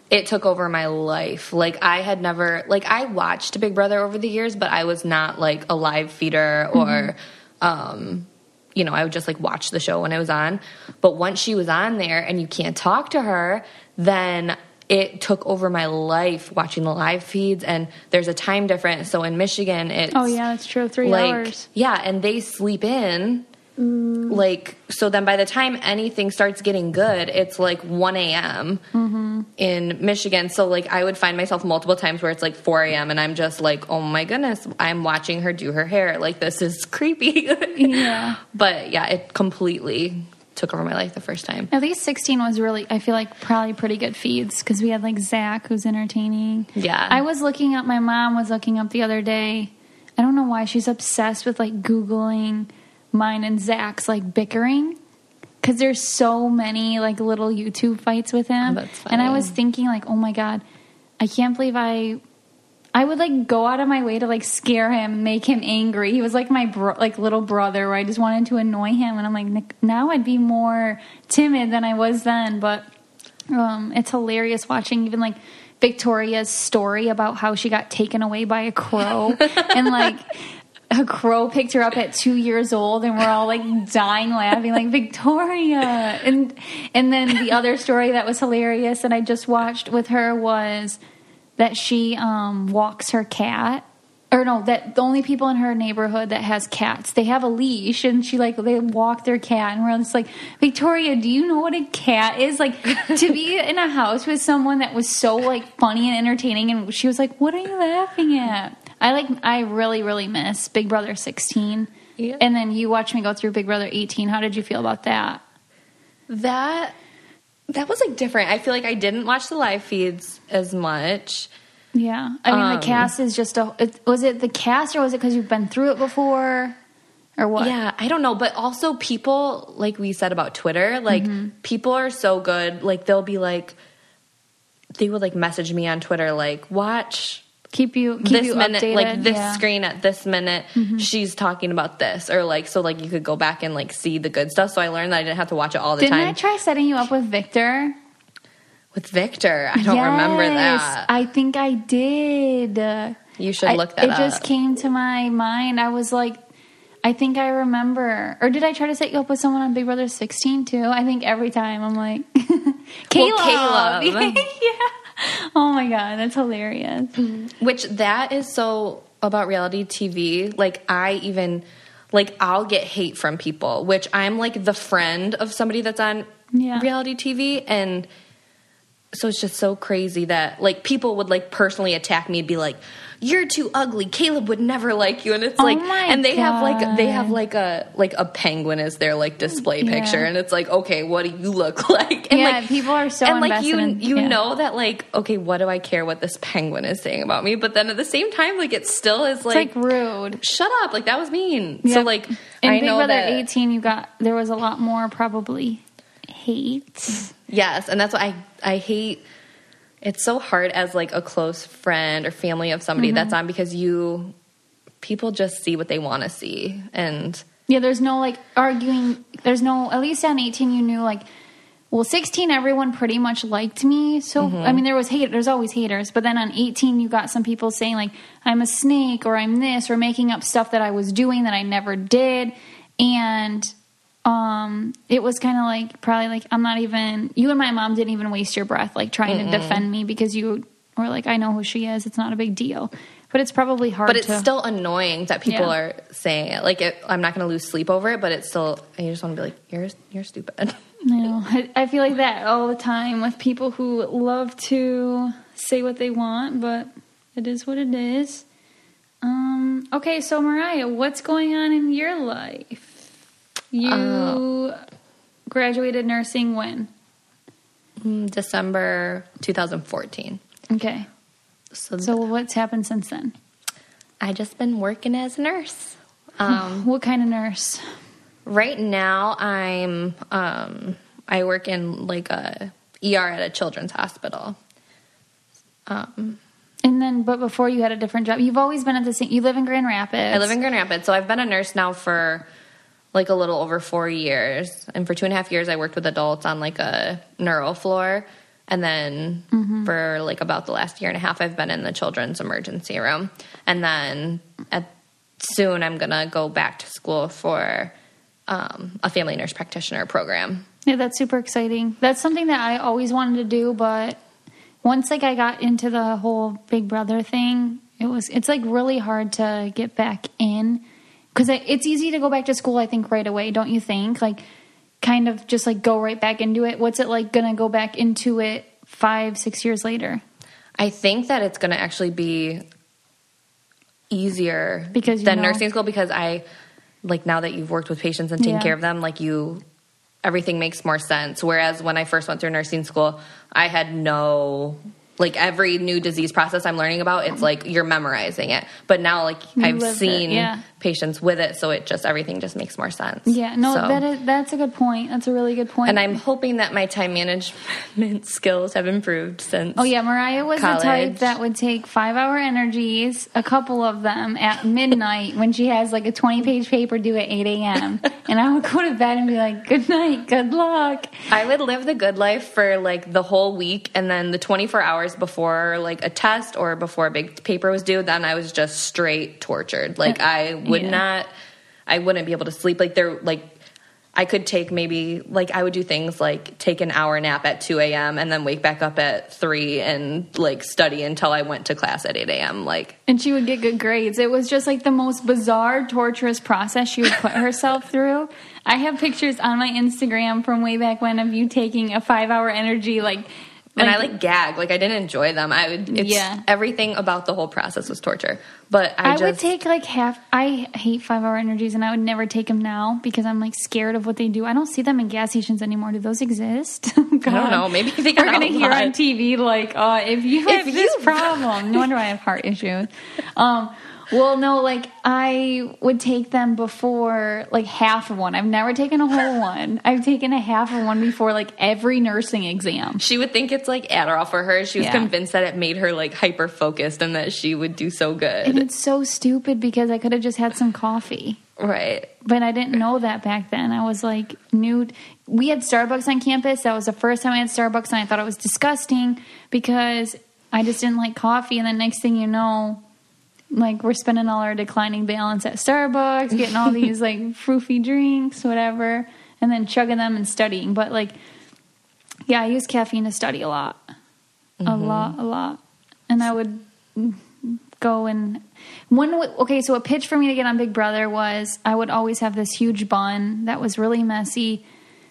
it took over my life. Like, I had never, like, I watched Big Brother over the years, but I was not, like, a live feeder or, mm-hmm. um, you know, I would just, like, watch the show when it was on. But once she was on there and you can't talk to her, then it took over my life watching the live feeds. And there's a time difference. So in Michigan, it's... Oh, yeah, that's true. Three like, hours. Yeah, and they sleep in... Like, so then by the time anything starts getting good, it's like one a.m. Mm-hmm. in Michigan. So, like, I would find myself multiple times where it's like four a.m. and I'm just like, oh my goodness, I'm watching her do her hair. Like, this is creepy. Yeah. But, yeah, it completely took over my life the first time. At least sixteen was really, I feel like, probably pretty good feeds because we had, like, Zach, who's entertaining. Yeah. I was looking up, my mom was looking up the other day. I don't know why she's obsessed with, like, Googling mine and Zach's, like, bickering because there's so many, like, little YouTube fights with him. Oh, that's funny. And I was thinking, like, oh my god, I can't believe I I would, like, go out of my way to, like, scare him, make him angry. He was like my bro- like little brother where I just wanted to annoy him, and I'm like, now I'd be more timid than I was then. But um it's hilarious watching even, like, Victoria's story about how she got taken away by a crow and, like, a crow picked her up at two years old, and we're all, like, dying laughing, like, Victoria. And and then the other story that was hilarious that I just watched with her was that she um, walks her cat. Or no, that the only people in her neighborhood that has cats, they have a leash, and she, like, they walk their cat, and we're just like, Victoria, do you know what a cat is? Like, to be in a house with someone that was so, like, funny and entertaining, and she was like, what are you laughing at? I like. I really, really miss Big Brother sixteen. Yeah. And then you watched me go through Big Brother eighteen. How did you feel about that? That that was, like, different. I feel like I didn't watch the live feeds as much. Yeah. I mean, um, the cast is just a... It, was it the cast, or was it because you've been through it before? Or what? Yeah, I don't know. But also people, like we said about Twitter, like, mm-hmm. people are so good. Like, they'll be like... They would, like, message me on Twitter, like, watch... Keep you keep this you minute, updated. like, this yeah. screen at this minute, mm-hmm. she's talking about this, or, like, so, like, you could go back and, like, see the good stuff. So I learned that I didn't have to watch it all the Didn't time. I try setting you up with Victor? With Victor, I don't yes, remember that. I think I did. You should I, look that it up. It just came to my mind. I was like, I think I remember. Or did I try to set you up with someone on Big Brother sixteen too? I think every time I'm like, Caleb. Well, Caleb. Yeah. Oh my god, that's hilarious. Which that is so about reality T V. Like, I even, like, I'll get hate from people, which I'm, like, the friend of somebody that's on yeah. reality T V. And so it's just so crazy that, like, people would, like, personally attack me and be like, you're too ugly. Caleb would never like you. And it's oh like, my and they God. have like, they have like a, like a penguin as their, like, display yeah. picture. And it's like, okay, what do you look like? And, yeah, like, people are so and, like, you, in, you yeah. know that, like, okay, what do I care what this penguin is saying about me? But then at the same time, like, it still is like, it's like rude. Shut up. Like, that was mean. Yep. So, like, in I Big know Brother that eighteen, you got, there was a lot more probably hate. Yes. And that's what I, I hate. It's so hard as, like, a close friend or family of somebody mm-hmm. that's on, because you, people just see what they want to see. And yeah, there's no, like, arguing. There's no, at least on eighteen, you knew, like, well, sixteen, everyone pretty much liked me. So, mm-hmm. I mean, there was hate. There's always haters. But then on eighteen, you got some people saying, like, I'm a snake, or I'm this, or making up stuff that I was doing that I never did. And um, it was kind of like, probably like, I'm not even, you and my mom didn't even waste your breath, like, trying Mm-mm. to defend me, because you were like, I know who she is. It's not a big deal. But it's probably hard But it's to, still annoying that people yeah. are saying it. Like, it, I'm not going to lose sleep over it, but it's still, I just want to be like, you're you're stupid. I know. I, I feel like that all the time with people who love to say what they want, but it is what it is. Um, okay, so Mariah, what's going on in your life? You uh, graduated nursing when? December twenty fourteen. Okay. So, so what's happened since then? I just been working as a nurse. Um, what kind of nurse? Right now, I'm um, I work in, like, a E R at a children's hospital. Um, and then, but before you had a different job, you've always been at the same. You live in Grand Rapids. I live in Grand Rapids, so I've been a nurse now for, like, a little over four years. And for two and a half years, I worked with adults on, like, a neuro floor. And then Mm-hmm. for like about the last year and a half, I've been in the children's emergency room. And then at, soon I'm going to go back to school for um, a family nurse practitioner program. Yeah, that's super exciting. That's something that I always wanted to do, but once like I got into the whole Big Brother thing, it was it's like really hard to get back in because it's easy to go back to school. I think right away, don't you think? Like, kind of just like go right back into it. What's it like gonna go back into it five, six years later? I think that it's going to actually be easier because you than know. nursing school because I like now that you've worked with patients and taken Yeah. care of them, like you. Everything makes more sense. Whereas when I first went through nursing school, I had no, like every new disease process I'm learning about, it's like you're memorizing it. But now like You I've lived it, seen yeah. patients with it, so it just, everything just makes more sense. Yeah, no, So- that is, that's a good point. That's a really good point. And I'm hoping that my time management skills have improved since. Oh yeah, Mariah was college. the type that would take five-hour energies, a couple of them at midnight when she has like a twenty-page paper due at eight a.m. and I would go to bed and be like, "Good night, good luck." I would live the good life for like the whole week, and then the twenty-four hours before like a test or before a big paper was due, then I was just straight tortured. Like I would Yeah. not, I wouldn't be able to sleep. Like there, like I could take maybe like I would do things like take an hour nap at two a.m. and then wake back up at three and like study until I went to class at eight a.m. Like And she would get good grades. It was just like the most bizarre, torturous process she would put herself through. I have pictures on my Instagram from way back when of you taking a five-hour energy, like, and I like gag. Like I didn't enjoy them. I would. It's, Yeah. Everything about the whole process was torture. But I, I just would take like half. I hate five-hour energies, and I would never take them now because I'm like scared of what they do. I don't see them in gas stations anymore. Do those exist? Oh, God. I don't know. Maybe they got We're gonna hear outlawed. on T V like, uh, if you have If this you- problem, no wonder I have heart issues. Um, well, no, like I would take them before like half of one. I've never taken a whole one. I've taken a half of one before like every nursing exam. She would think it's like Adderall for her. She was Yeah. convinced that it made her like hyper focused and that she would do so And good. it's so stupid because I could have just had some coffee. Right. But I didn't know that back then. I was like new. We had Starbucks on campus. That was the first time I had Starbucks, and I thought it was disgusting because I just didn't like coffee. And then next thing you know, like we're spending all our declining balance at Starbucks, getting all these like froofy drinks, whatever, and then chugging them and studying. But like, yeah, I use caffeine to study a lot, a lot, a lot, and I would go and one okay so a pitch for me to get on Big Brother was I would always have this huge bun that was really messy,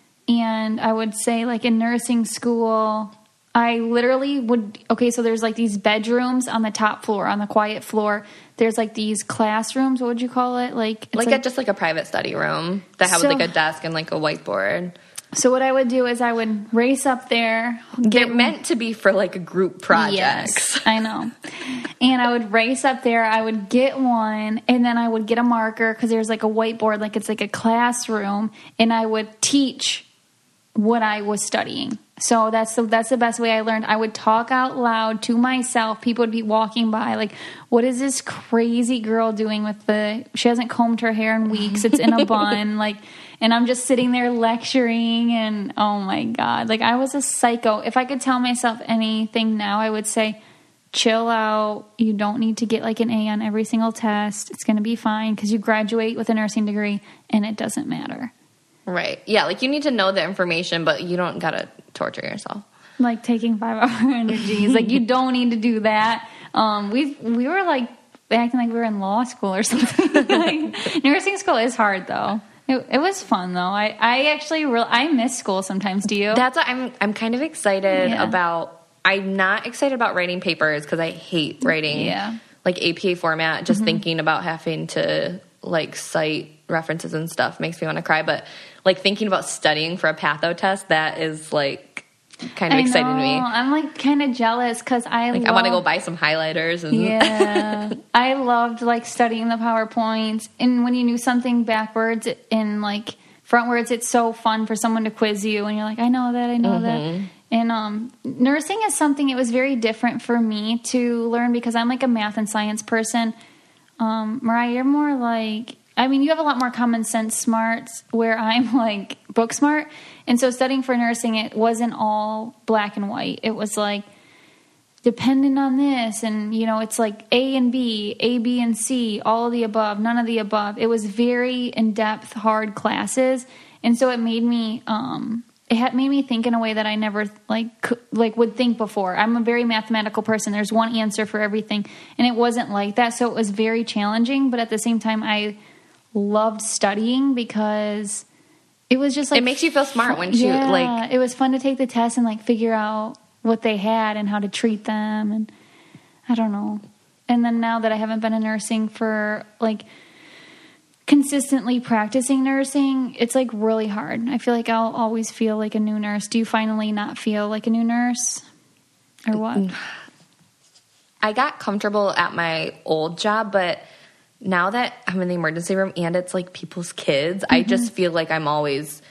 and I would say like in nursing school I literally would okay so there's like these bedrooms on the top floor, on the quiet floor there's like these classrooms, what would you call it, like it's Like, a, just like a private study room that had So- like a desk and like a whiteboard. so what I would do is I would race up there, They're meant to be for like a group projects. Yes, I know. And I would race up there. I would get one, and then I would get a marker because there's like a whiteboard, like it's like a classroom, and I would teach what I was studying. So that's the that's the best way I learned. I would talk out loud to myself. People would be walking by, like, "What is this crazy girl doing with the? She hasn't combed her hair in weeks. It's in a bun, like." And I'm just sitting there lecturing, and oh my God, like I was a psycho. If I could tell myself anything now, I would say, chill out. You don't need to get like an A on every single test. It's going to be fine because you graduate with a nursing degree and it doesn't matter. Right. Yeah, like you need to know the information, but you don't gotta torture yourself. Like taking five hour energies. Like you don't need to do that. Um, we we were like acting like we were in law school or something. Like, nursing school is hard though. It, it was fun though. I, I actually real I miss school sometimes. Do you? That's what I'm I'm kind of excited Yeah. about. I'm not excited about writing papers because I hate writing Yeah. like A P A format. Just thinking about having to like cite references and stuff makes me want to cry. But like thinking about studying for a patho test, that is like kind of I exciting to know. me. I'm like kind of jealous because I Like love, I want to go buy some highlighters and Yeah, I loved like studying the PowerPoints, and when you knew something backwards and like frontwards, it's so fun for someone to quiz you, and you're like, I know that, I know that. And um, nursing is something, it was very different for me to learn because I'm like a math and science person. Um, Mariah, you're more like, I mean, you have a lot more common sense smarts where I'm like book smart. And so studying for nursing, it wasn't all black and white. It was like dependent on this. And, you know, it's like A and B, A, B, and C, all of the above, none of the above. It was very in-depth, hard classes. And so it made me, um, it had made me think in a way that I never like could, like would think before. I'm a very mathematical person. There's one answer for everything. And it wasn't like that. So it was very challenging. But at the same time, I loved studying because it was just like it makes you feel smart fun. when you yeah, like it was fun to take the test and like figure out what they had and how to treat them, and I don't know. And then now that I haven't been in nursing for like consistently practicing nursing, it's like really hard. I feel like I'll always feel like a new nurse. Do you finally not feel like a new nurse or what? I got comfortable at my old job, but now that I'm in the emergency room and it's like people's kids, mm-hmm. I just feel like I'm always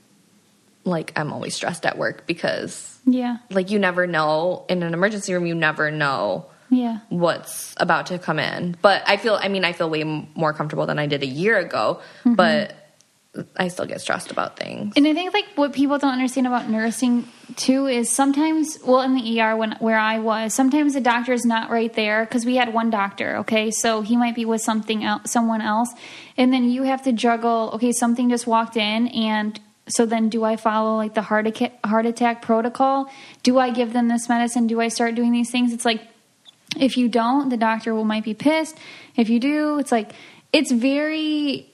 like I'm always stressed at work because yeah, like you never know in an emergency room, you never know yeah what's about to come in. But I feel, I mean, I feel way more comfortable than I did a year ago, mm-hmm. but I still get stressed about things. And I think like what people don't understand about nursing too is sometimes, well, in the E R when where I was, sometimes the doctor is not right there because we had one doctor. Okay, so he might be with something else, someone else, and then you have to juggle. Okay, something just walked in, and so then do I follow like the heart attack, heart attack protocol? Do I give them this medicine? Do I start doing these things? It's like if you don't, the doctor will might be pissed. If you do, it's like it's very.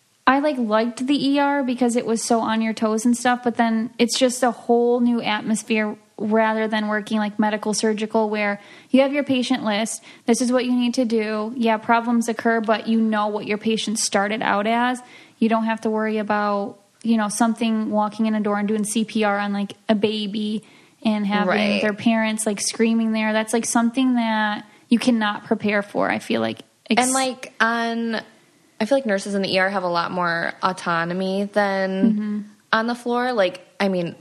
I like liked the E R because it was so on your toes and stuff, but then it's just a whole new atmosphere rather than working like medical surgical where you have your patient list. This is what you need to do. Yeah, problems occur, but you know what your patient started out as. You don't have to worry about, you know, something walking in a door and doing C P R on like a baby and having right. their parents like screaming there. That's like something that you cannot prepare for, I feel like. Ex- and like on... I feel like nurses in the E R have a lot more autonomy than mm-hmm. on the floor. Like, I mean,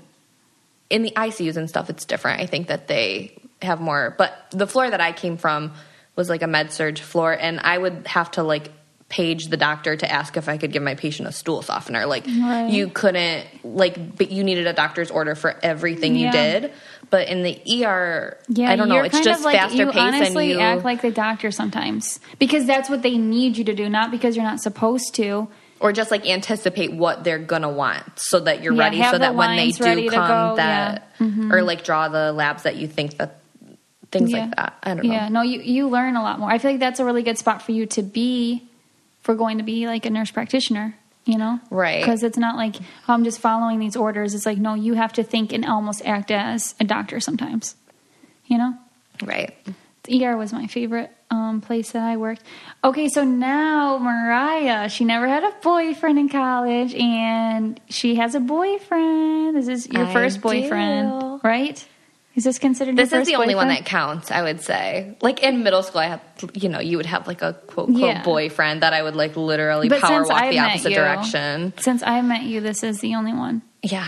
in the I C Us and stuff, it's different. I think that they have more. But the floor that I came from was like a med-surg floor, and I would have to, like, page the doctor to ask if I could give my patient a stool softener. Like, right. you couldn't, like, but you needed a doctor's order for everything yeah. you did. But in the E R, yeah, I don't know, it's just like, faster pace. You honestly and you act like the doctor sometimes because that's what they need you to do, not because you're not supposed to. Or just like anticipate what they're gonna want, so that you're yeah, ready, so that when they do come, go, that yeah. mm-hmm. or like draw the labs that you think that things yeah. like that. I don't know. Yeah, no, you you learn a lot more. I feel like that's a really good spot for you to be, for going to be like a nurse practitioner. You know? Right. Because it's not like, oh, I'm just following these orders. It's like, no, you have to think and almost act as a doctor sometimes. You know? Right. The E R was my favorite um, place that I worked. Okay, so now Mariah, she never had a boyfriend in college, and she has a boyfriend. This is your I first boyfriend, do. Right? Is this considered this your is first the only boyfriend? one that counts, I would say. Like in middle school, I had, you know, you would have like a quote, quote, yeah. boyfriend that I would like literally but power walk I've the opposite you, direction. Since I met you, this is the only one. Yeah.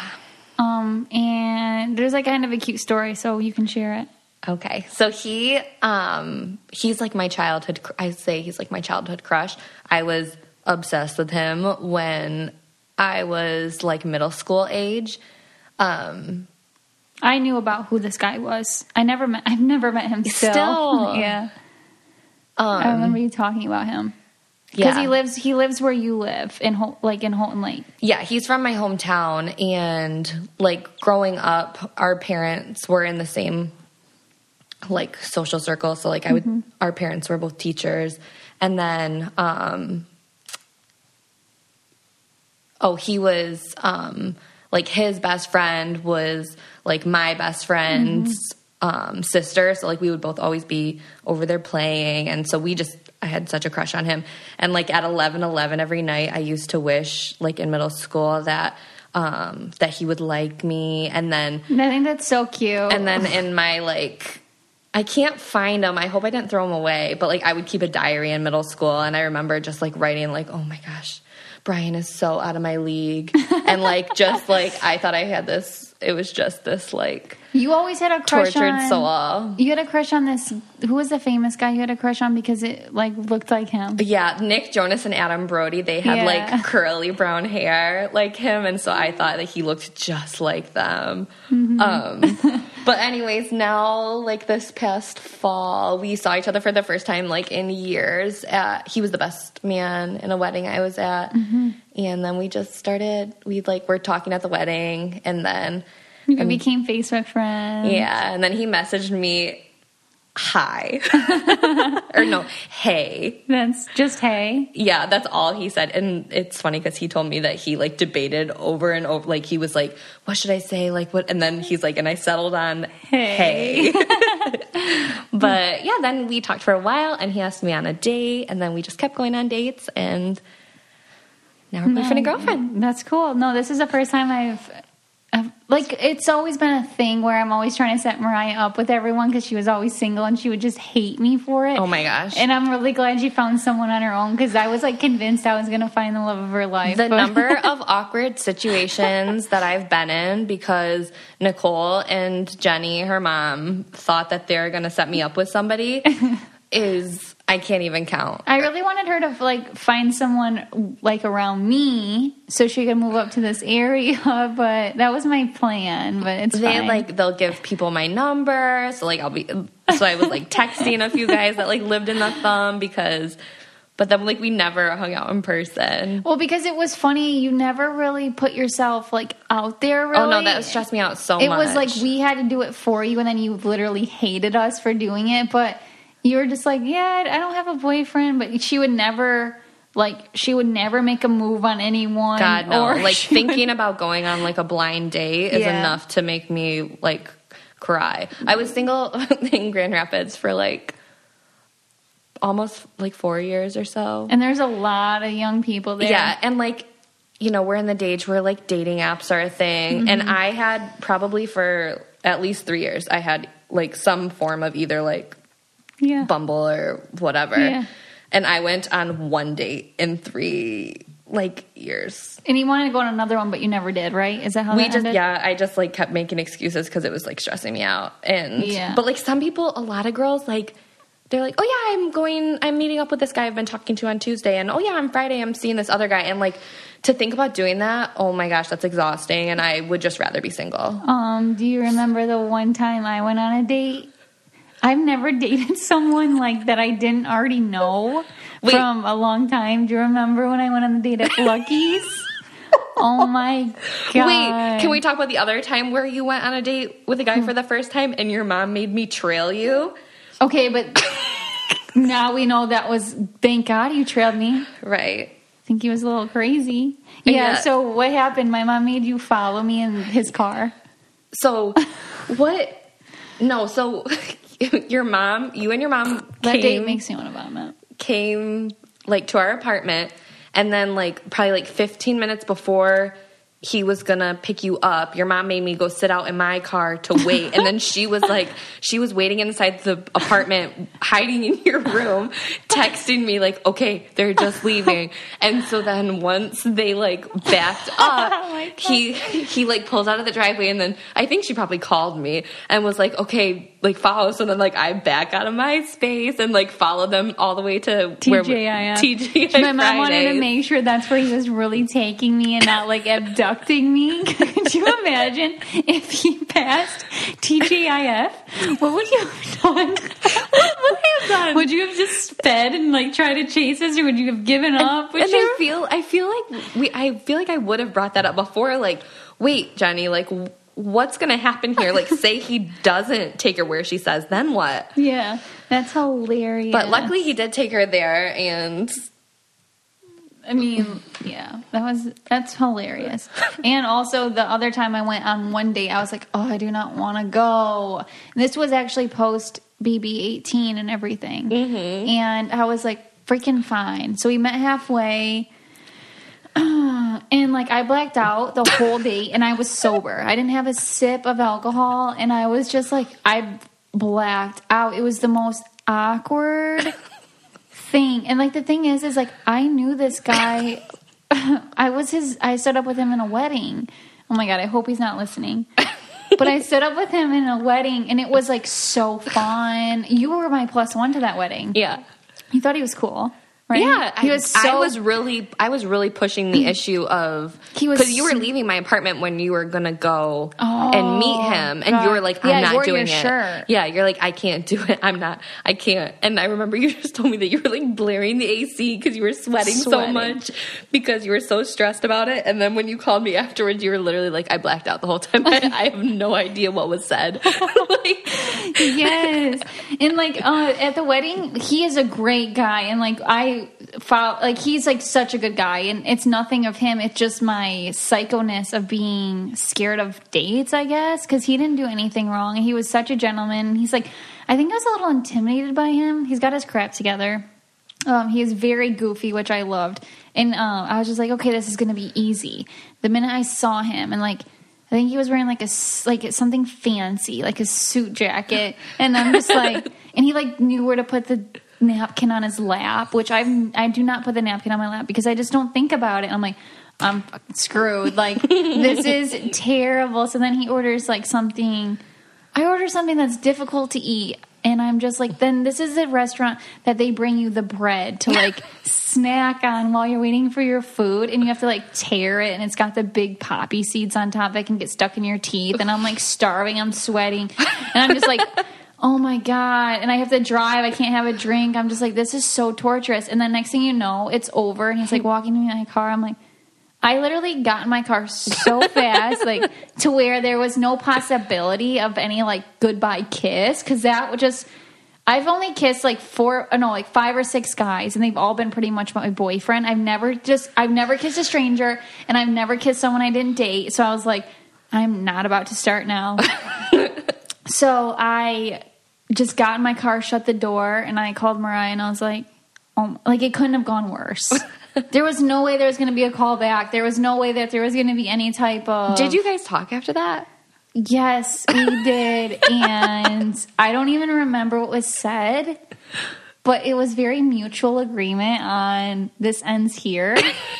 Um, and there's like kind of a cute story, so you can share it. Okay. So he, um, he's like my childhood, I say he's like my childhood crush. I was obsessed with him when I was like middle school age. Um, I knew about who this guy was. I never met. I've never met him. Still, still. yeah. Um, I remember you talking about him because yeah. he lives. He lives where you live in Hol- like in Holton Lake. Yeah, he's from my hometown, and like growing up, our parents were in the same like social circle. So like I would, mm-hmm. our parents were both teachers, and then um, oh, he was um, like his best friend was like my best friend's mm-hmm. um, sister. So like we would both always be over there playing. And so we just, I had such a crush on him. And like at eleven eleven every night, I used to wish like in middle school that, um, that he would like me. And then, I think that's so cute. And then in my like, I can't find them. I hope I didn't throw them away, but like I would keep a diary in middle school. And I remember just like writing like, oh my gosh, Brian is so out of my league. And, like, just, like, I thought I had this, it was just this, like, You always had a crush tortured on... soul. You had a crush on this... Who was the famous guy you had a crush on because it, like, looked like him? Yeah, Nick Jonas and Adam Brody, they had, Yeah. like, curly brown hair like him, and so I thought that he looked just like them. Mm-hmm. Um, but anyways, now, like, this past fall, we saw each other for the first time, like, in years. At, he was the best man in a wedding I was at. Mm-hmm. And then we just started, we, like, were talking at the wedding, and then... You and, became Facebook friends. Yeah, and then he messaged me, hi. Or no, hey. That's just hey. Yeah, that's all he said. And it's funny because he told me that he, like, debated over and over. Like, he was like, what should I say? Like, what? And then he's like, and I settled on hey. hey. But, yeah, then we talked for a while, and he asked me on a date, and then we just kept going on dates, and now we're boyfriend and girlfriend. That's cool. No, this is the first time I've... I've, like, it's always been a thing where I'm always trying to set Mariah up with everyone because she was always single and she would just hate me for it. Oh, my gosh. And I'm really glad she found someone on her own because I was, like, convinced I was going to find the love of her life. The but- number of awkward situations that I've been in because Nicole and Jenny, her mom, thought that they're going to set me up with somebody is... I can't even count. I really wanted her to, like, find someone, like, around me so she could move up to this area, but that was my plan, but it's They, fine. like, they'll give people my number, so, like, I'll be, so I was, like, texting a few guys that, like, lived in the thumb because, but then, like, we never hung out in person. Well, because it was funny, you never really put yourself, like, out there, really. Oh, no, that stressed me out so it much. It was, like, we had to do it for you, and then you literally hated us for doing it, but... You were just like, yeah, I don't have a boyfriend, but she would never, like, she would never make a move on anyone. God, no. Or Like, she thinking would- about going on, like, a blind date is Yeah. enough to make me, like, cry. I was single in Grand Rapids for, like, almost, like, four years or so. And there's a lot of young people there. Yeah, and, like, you know, we're in the age where, like, dating apps are a thing. Mm-hmm. And I had probably for at least three years, I had, like, some form of either, like, Yeah. Bumble or whatever. Yeah. And I went on one date in three, like, years. And you wanted to go on another one, but you never did, right? Is that how We that just, ended? yeah, I just, like, kept making excuses because it was, like, stressing me out. And, Yeah. but, like, some people, a lot of girls, like, they're like, oh, yeah, I'm going, I'm meeting up with this guy I've been talking to on Tuesday. And, oh, yeah, on Friday I'm seeing this other guy. And, like, to think about doing that, oh, my gosh, that's exhausting. And I would just rather be single. Um, do you remember the one time I went on a date? I've never dated someone like that I didn't already know Wait. from a long time. Do you remember when I went on the date at Lucky's? Oh my God. Wait, can we talk about the other time where you went on a date with a guy for the first time and your mom made me trail you? Okay, but now we know that was, thank God you trailed me. Right. I think he was a little crazy. Yeah, Yeah. so what happened? My mom made you follow me in his car. So, what? No, so your mom, you and your mom That came, date makes me want to vomit. came, like, to our apartment, and then, like, probably, like, fifteen minutes before he was gonna pick you up, your mom made me go sit out in my car to wait. And then she was like, she was waiting inside the apartment, hiding in your room, texting me like, okay, they're just leaving. And so then once they like backed up, Oh my God. he, he like pulls out of the driveway, and then I think she probably called me and was like, okay, like follow. So then like I back out of my space and like follow them all the way to T J I F. T J I My mom wanted to Fridays. make sure that's where he was really taking me and not like abducting me. Could you imagine if he passed T G I F? What would you have done? What would I have done? Would you have just sped and like tried to chase us, or would you have given up? Would And you? I feel, I feel like we, I feel like I would have brought that up before. Like, wait, Jenny, like, what's going to happen here? Like, say he doesn't take her where she says, then what? Yeah, that's hilarious. But luckily, he did take her there, and I mean, yeah, that was that's hilarious. And also the other time I went on one date, I was like, oh, I do not want to go. And this was actually post B B eighteen and everything, mm-hmm. and I was like, freaking fine. So we met halfway, and like I blacked out the whole date, and I was sober. I didn't have a sip of alcohol, and I was just like, I blacked out. It was the most awkward thing. And like the thing is is like I knew this guy I was his. I stood up with him in a wedding. Oh my God! I hope he's not listening. But I stood up with him in a wedding, and it was like so fun. You were my plus one to that wedding. Yeah. You thought he was cool. Right? Yeah, he I, was. So, I was really, I was really pushing the issue of He was because you were so- leaving my apartment when you were gonna go Oh, and meet him, and God. you were like, "I'm Yeah, you not wore doing your it." shirt. Yeah, you're like, "I can't do it. I'm not. I can't." And I remember you just told me that you were like blaring the A C because you were sweating, so Sweating. much because you were so stressed about it. And then when you called me afterwards, you were literally like, "I blacked out the whole time. I, I have no idea what was said." Like, yes, and like uh, at the wedding, he is a great guy, and like I follow, like he's like such a good guy, and it's nothing of him. It's just my psychoness of being scared of dates, I guess, because he didn't do anything wrong. He was such a gentleman. He's like, I think I was a little intimidated by him. He's got his crap together. Um, he is very goofy, which I loved, and uh, I was just like, okay, this is going to be easy. The minute I saw him, and like. I think he was wearing like a like something fancy, like a suit jacket, and I'm just like, and he like knew where to put the napkin on his lap, which I I do not put the napkin on my lap because I just don't think about it. I'm like, I'm fucking screwed. Like this is terrible. So then he orders like something. I order something that's difficult to eat. And I'm just like, then this is a restaurant that they bring you the bread to like snack on while you're waiting for your food. And you have to like tear it. And it's got the big poppy seeds on top that can get stuck in your teeth. And I'm like starving. I'm sweating. And I'm just like, oh my God. And I have to drive. I can't have a drink. I'm just like, this is so torturous. And then next thing you know, it's over. And he's like walking to my car. I'm like, I literally got in my car so fast, like to where there was no possibility of any like goodbye kiss, because that would just. I've only kissed like four, oh, no, like five or six guys, and they've all been pretty much my boyfriend. I've never just, I've never kissed a stranger, and I've never kissed someone I didn't date. So I was like, I'm not about to start now. So I just got in my car, shut the door, and I called Mariah, and I was like, oh, like it couldn't have gone worse. There was no way there was going to be a call back. There was no way that there was going to be any type of... did you guys talk after that? Yes, we did. And I don't even remember what was said, but it was very mutual agreement on this ends here.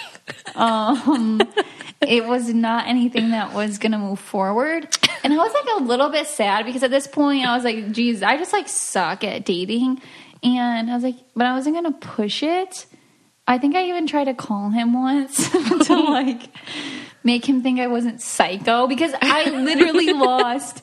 Um, it was not anything that was going to move forward. And I was like a little bit sad because at this point I was like, geez, I just like suck at dating. And I was like, but I wasn't going to push it. I think I even tried to call him once to like make him think I wasn't psycho because I literally lost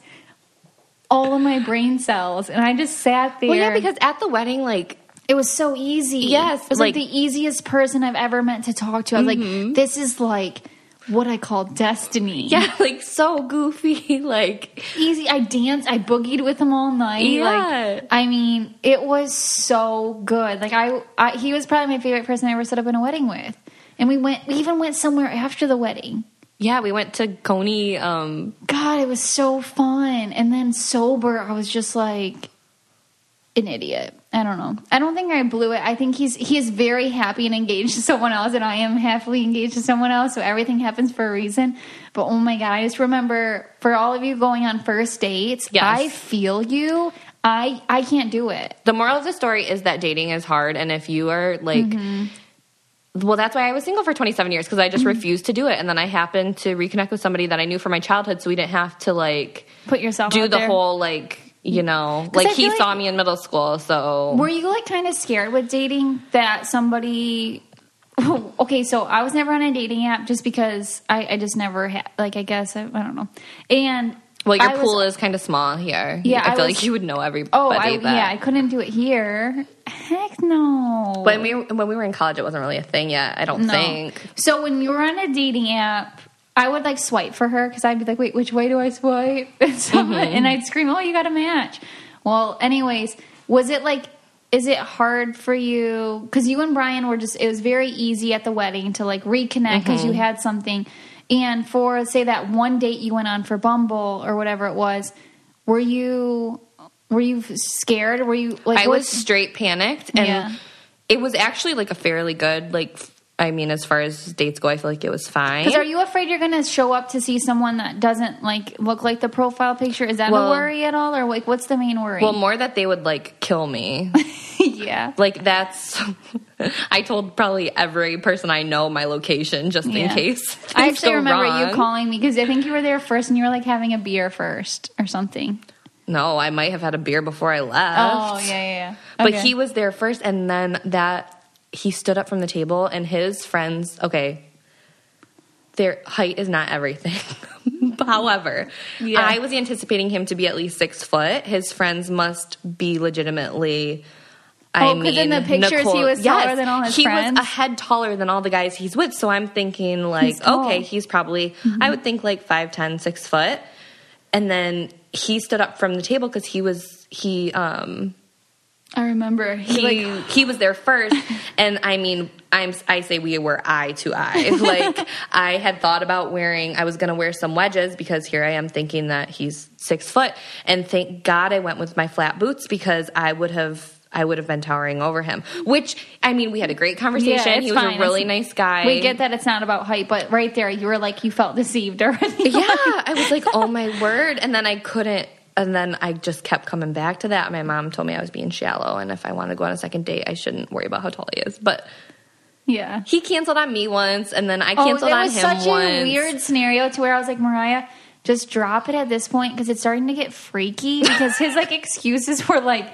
all of my brain cells and I just sat there. Well, yeah, because at the wedding, like, it was so easy. Yes, it was like, like- the easiest person I've ever met to talk to. I was Mm-hmm. like, this is like what I call destiny. yeah, like so goofy, like Easy. I danced. I boogied with him all night. Yeah. Like, I mean, it was so good. Like I, I, he was probably my favorite person I ever set up in a wedding with. And we went. We even went somewhere after the wedding. yeah, we went to Coney. Um, God, it was so fun. And then sober, I was just like an idiot. I don't know. I don't think I blew it. I think he's he is very happy and engaged to someone else, and I am happily engaged to someone else. So everything happens for a reason. But oh my God, I just remember for all of you going on first dates, Yes. I feel you. I I can't do it. the moral of the story is that dating is hard, and if you are like. Mm-hmm. Well, that's why I was single for twenty-seven years because I just refused to do it. And then I happened to reconnect with somebody that I knew from my childhood, so we didn't have to like Put yourself do out the there. whole like, you know, 'Cause like I he feel like- saw me in middle school. So Were you like kind of scared with dating that somebody? Okay, so I was never on a dating app just because I, I just never had. Like I guess I, I don't know. And well, your I was- pool is kind of small here. Yeah, I I feel was- like you would know everybody. Oh, I, that. yeah, I couldn't do it here. Heck no. When we when we were in college, it wasn't really a thing yet. I don't No. think. So when you were on a dating app, I would like swipe for her because I'd be like, wait, which way do I swipe? And, so, Mm-hmm. and I'd scream, oh, you got a match. Well, anyways, was it like, is it hard for you? Because you and Brian were just, it was very easy at the wedding to like reconnect because Mm-hmm. you had something. And for, say, that one date you went on for Bumble or whatever it was, were you, were you scared? Were you like, I was what's- straight panicked, and Yeah. it was actually like a fairly good like. f- I mean, as far as dates go, I feel like it was fine. Because are you afraid you're going to show up to see someone that doesn't like look like the profile picture? Is that Well- a worry at all, or like what's the main worry? Well, more that they would like kill me. Yeah. Like, that's, I told probably every person I know my location just Yeah. in case. I things actually go remember wrong. you calling me because I think you were there first and you were like having a beer first or something. No, I might have had a beer before I left. Oh, yeah, yeah, yeah. But Okay. he was there first, and then that he stood up from the table, and his friends, okay, their height is not everything. However, Yeah. I was anticipating him to be at least six foot. His friends must be legitimately. I Oh, 'cause mean, in the pictures he Nicole- was taller yes, than all his he friends? was a head taller than all the guys he's with. So I'm thinking, like, He's tall. okay, he's probably, I would think like five ten, six foot. And then he stood up from the table because he was, he, um, I remember. He, he like, he was there first, and I mean, I'm I say we were eye to eye. Like, I had thought about wearing, I was going to wear some wedges because here I am thinking that he's six foot, and thank God I went with my flat boots because I would have. I would have been towering over him. Which, I mean, we had a great conversation. Yeah, it's he was fine. a really It's- nice guy. we get that it's not about height, but right there, you were like, you felt deceived already. Yeah, I was like, oh my word. And then I couldn't, and then I just kept coming back to that. My mom told me I was being shallow, and if I want to go on a second date, I shouldn't worry about how tall he is. But Yeah. he canceled on me once, and then I Oh, canceled it on was him such once. a weird scenario to where I was like, Mariah, just drop it at this point because it's starting to get freaky because his like excuses were like,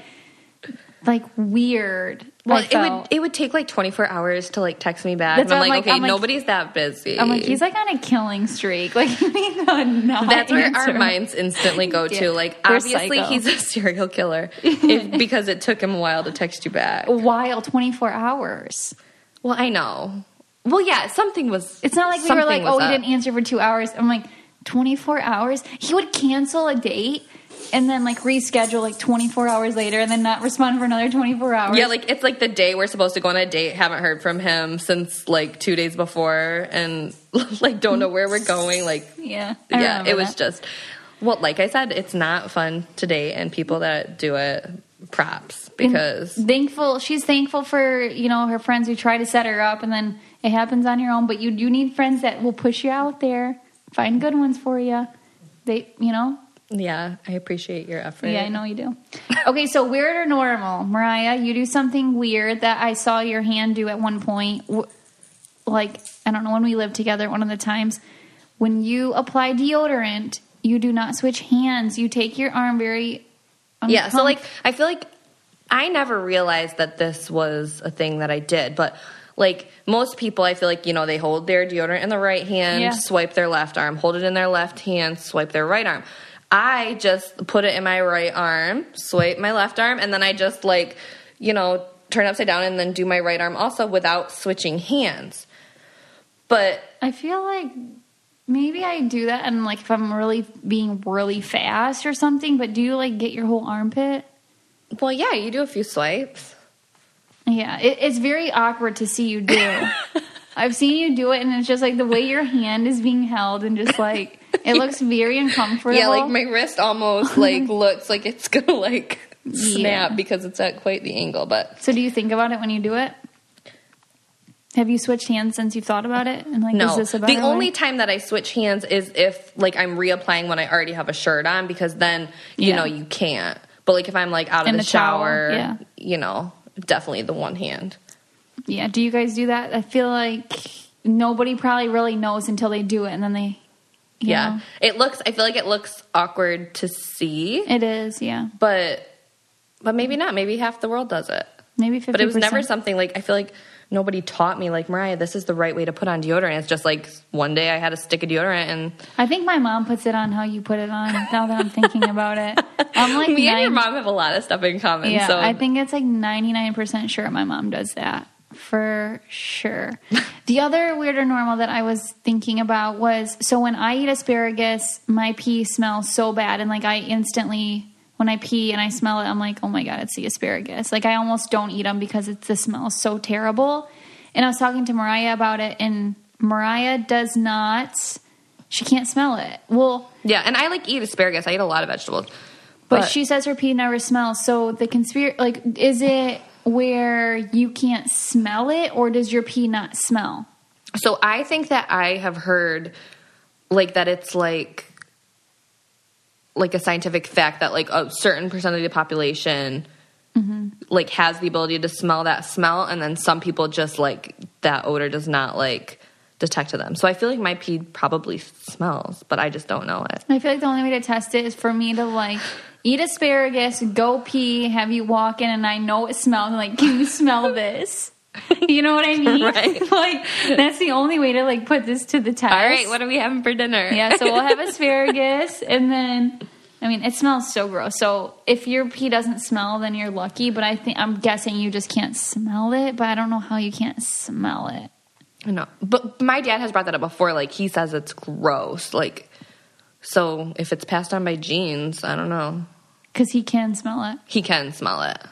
like weird. Well, I it felt. would it would take like twenty-four hours to like text me back, That's and I'm what I'm like, like- okay, I'm like- nobody's that busy. I'm like, he's like on a killing streak. Like, you need to not That's where answer. our minds instantly go to. Yeah. Like, We're obviously, psycho. he's a serial killer if, because it took him a while to text you back. While twenty-four hours. Well, I know. Well, yeah, something was. It's not like we were something like, was oh, he up. didn't answer for two hours. I'm like, twenty-four hours? He would cancel a date and then like reschedule like twenty-four hours later and then not respond for another twenty-four hours. Yeah, like it's like the day we're supposed to go on a date. Haven't heard from him since like two days before, and like don't know where we're going. Like, yeah. I yeah, remember it was that. just. Well, like I said, it's not fun to date, and people that do it, props because And thankful she's thankful for, you know, her friends who try to set her up and then it happens on your own, but you do need friends that will push you out there, find good ones for you. They, you know. yeah, I appreciate your effort. Yeah, I know you do. Okay, so weird or normal? Mariah, you do something weird that I saw your hand do at one point. W- Like, I don't know, when we lived together one of the times, when you apply deodorant, you do not switch hands. You take your arm very Yeah, so uncomf- like I feel like I never realized that this was a thing that I did, but like most people, I feel like, you know, they hold their deodorant in the right hand, Yeah. swipe their left arm, hold it in their left hand, swipe their right arm. I just put it in my right arm, swipe my left arm, and then I just like, you know, turn upside down and then do my right arm also without switching hands. But I feel like maybe I do that and like if I'm really being really fast or something, but do you like get your whole armpit? well, yeah, you do a few swipes. Yeah, it, it's very awkward to see you do. I've seen you do it, and it's just like the way your hand is being held, and just like it looks very uncomfortable. Yeah, like my wrist almost like looks like it's gonna like snap Yeah. because it's at quite the angle. But So, do you think about it when you do it? Have you switched hands since you've thought about it? And like, no, is this a the better only way? time that I switch hands is if like I'm reapplying when I already have a shirt on, because then you Yeah. know you can't. But like if I'm like out of In the, the towel, shower, yeah. you know, definitely the one hand. Yeah. Do you guys do that? I feel like nobody probably really knows until they do it, and then they. you Yeah, know. it looks. I feel like it looks awkward to see, It is. Yeah. but but maybe not. Maybe half the world does it. Maybe fifty. But it was never something like I feel like nobody taught me like, Mariah, this is the right way to put on deodorant. It's just like one day I had a stick of deodorant and I think my mom puts it on how you put it on. Now that I'm thinking about it, I'm like me and your nine- mom have a lot of stuff in common. Yeah, so I think it's like ninety-nine percent sure my mom does that. For sure. The other weird or normal that I was thinking about was, so when I eat asparagus, my pee smells so bad. And like I instantly, when I pee and I smell it, I'm like, oh my God, it's the asparagus. Like I almost don't eat them because it's, the smell is so terrible. And I was talking to Mariah about it, and Mariah does not, she can't smell it. Well, yeah, and I like eat asparagus. I eat a lot of vegetables. But, But- she says her pee never smells. So the conspiracy, like, is it where you can't smell it, or does your pee not smell? So I think that I have heard like that it's like like a scientific fact that like a certain percent of the population like has the ability to smell that smell, and then some people just like that odor does not like detect to them. So I feel like my pee probably smells, but I just don't know it. I feel like the only way to test it is for me to like eat asparagus, go pee, have you walk in, and I know it smells. I'm like, can you smell this? You know what I mean? Right. Like, that's the only way to like put this to the test. All right, what are we having for dinner? Yeah, so we'll have asparagus, and then, I mean, it smells so gross. So if your pee doesn't smell, then you're lucky. But I think I'm guessing you just can't smell it. But I don't know how you can't smell it. No, but my dad has brought that up before. Like, he says it's gross. Like, so if it's passed on by genes, I don't know. Because he can smell it. He can smell it.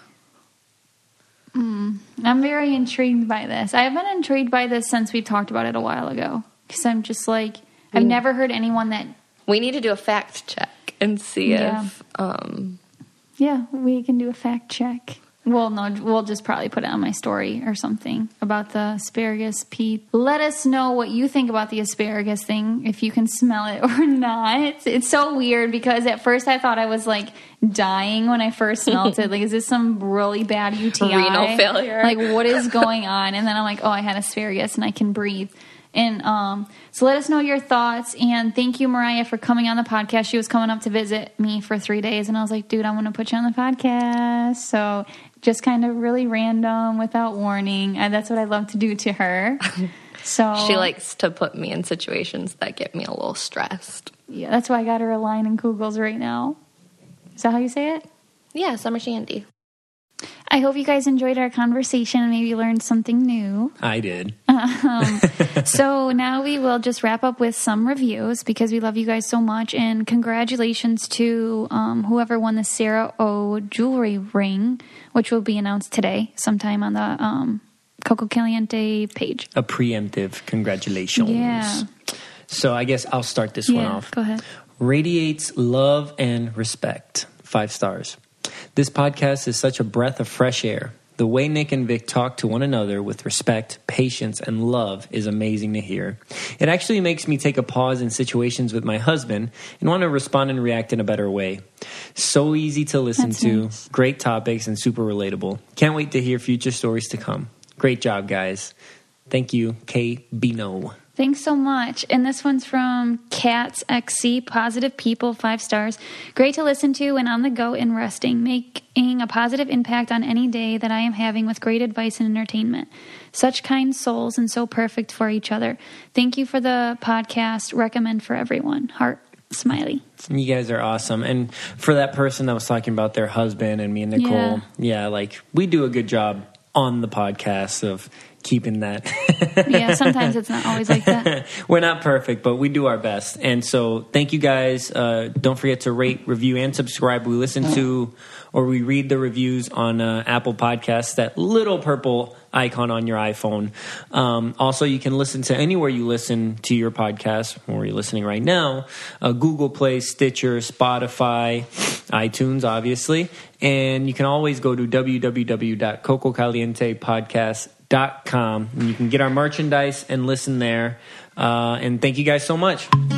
Mm, I'm very intrigued by this. I've been intrigued by this since we talked about it a while ago. Because I'm just like, I've mm. never heard anyone that... We need to do a fact check and see yeah. if... Um... Yeah, we can do a fact check. Well, no, we'll just probably put it on my story or something about the asparagus pee. Let us know what you think about the asparagus thing, if you can smell it or not. It's so weird because at first I thought I was like dying when I first smelled it. Like, is this some really bad U T I? Renal failure. Like, what is going on? And then I'm like, oh, I had asparagus and I can breathe. And um, so let us know your thoughts. And thank you, Mariah, for coming on the podcast. She was coming up to visit me for three days. And I was like, dude, I want to put you on the podcast. So just kind of really random without warning. And that's what I love to do to her. So she likes to put me in situations that get me a little stressed. Yeah, that's why I got her a line in Google's right now. Is that how you say it? Yeah, Summer Shandy. I hope you guys enjoyed our conversation and maybe learned something new. I did. Um, so now we will just wrap up with some reviews because we love you guys so much. And congratulations to um, whoever won the Sarah O jewelry ring, which will be announced today sometime on the um, Coco Caliente page. A preemptive congratulations. Yeah. So I guess I'll start this yeah, one off. Go ahead. Radiates love and respect. Five stars. This podcast is such a breath of fresh air. The way Nick and Vic talk to one another with respect, patience, and love is amazing to hear. It actually makes me take a pause in situations with my husband and want to respond and react in a better way. So easy to listen That's to, nice. Great topics, and super relatable. Can't wait to hear future stories to come. Great job, guys. Thank you, K. Bino. Thanks so much. And this one's from Cats X C, Positive People, five stars. Great to listen to when on the go and resting, making a positive impact on any day that I am having with great advice and entertainment. Such kind souls and so perfect for each other. Thank you for the podcast. Recommend for everyone. Heart. Smiley. You guys are awesome. And for that person that was talking about their husband and me and Nicole, yeah, yeah like we do a good job on the podcast of keeping that. Yeah, sometimes it's not always like that. We're not perfect, but we do our best. And so thank you guys. Uh, don't forget to rate, review, and subscribe. We listen to or we read the reviews on uh, Apple Podcasts, that little purple icon on your iPhone. Um, also, you can listen to anywhere you listen to your podcast, where you're listening right now, uh, Google Play, Stitcher, Spotify, iTunes, obviously. And you can always go to w w w dot coco caliente podcast dot com, and you can get our merchandise and listen there. Uh, and thank you guys so much.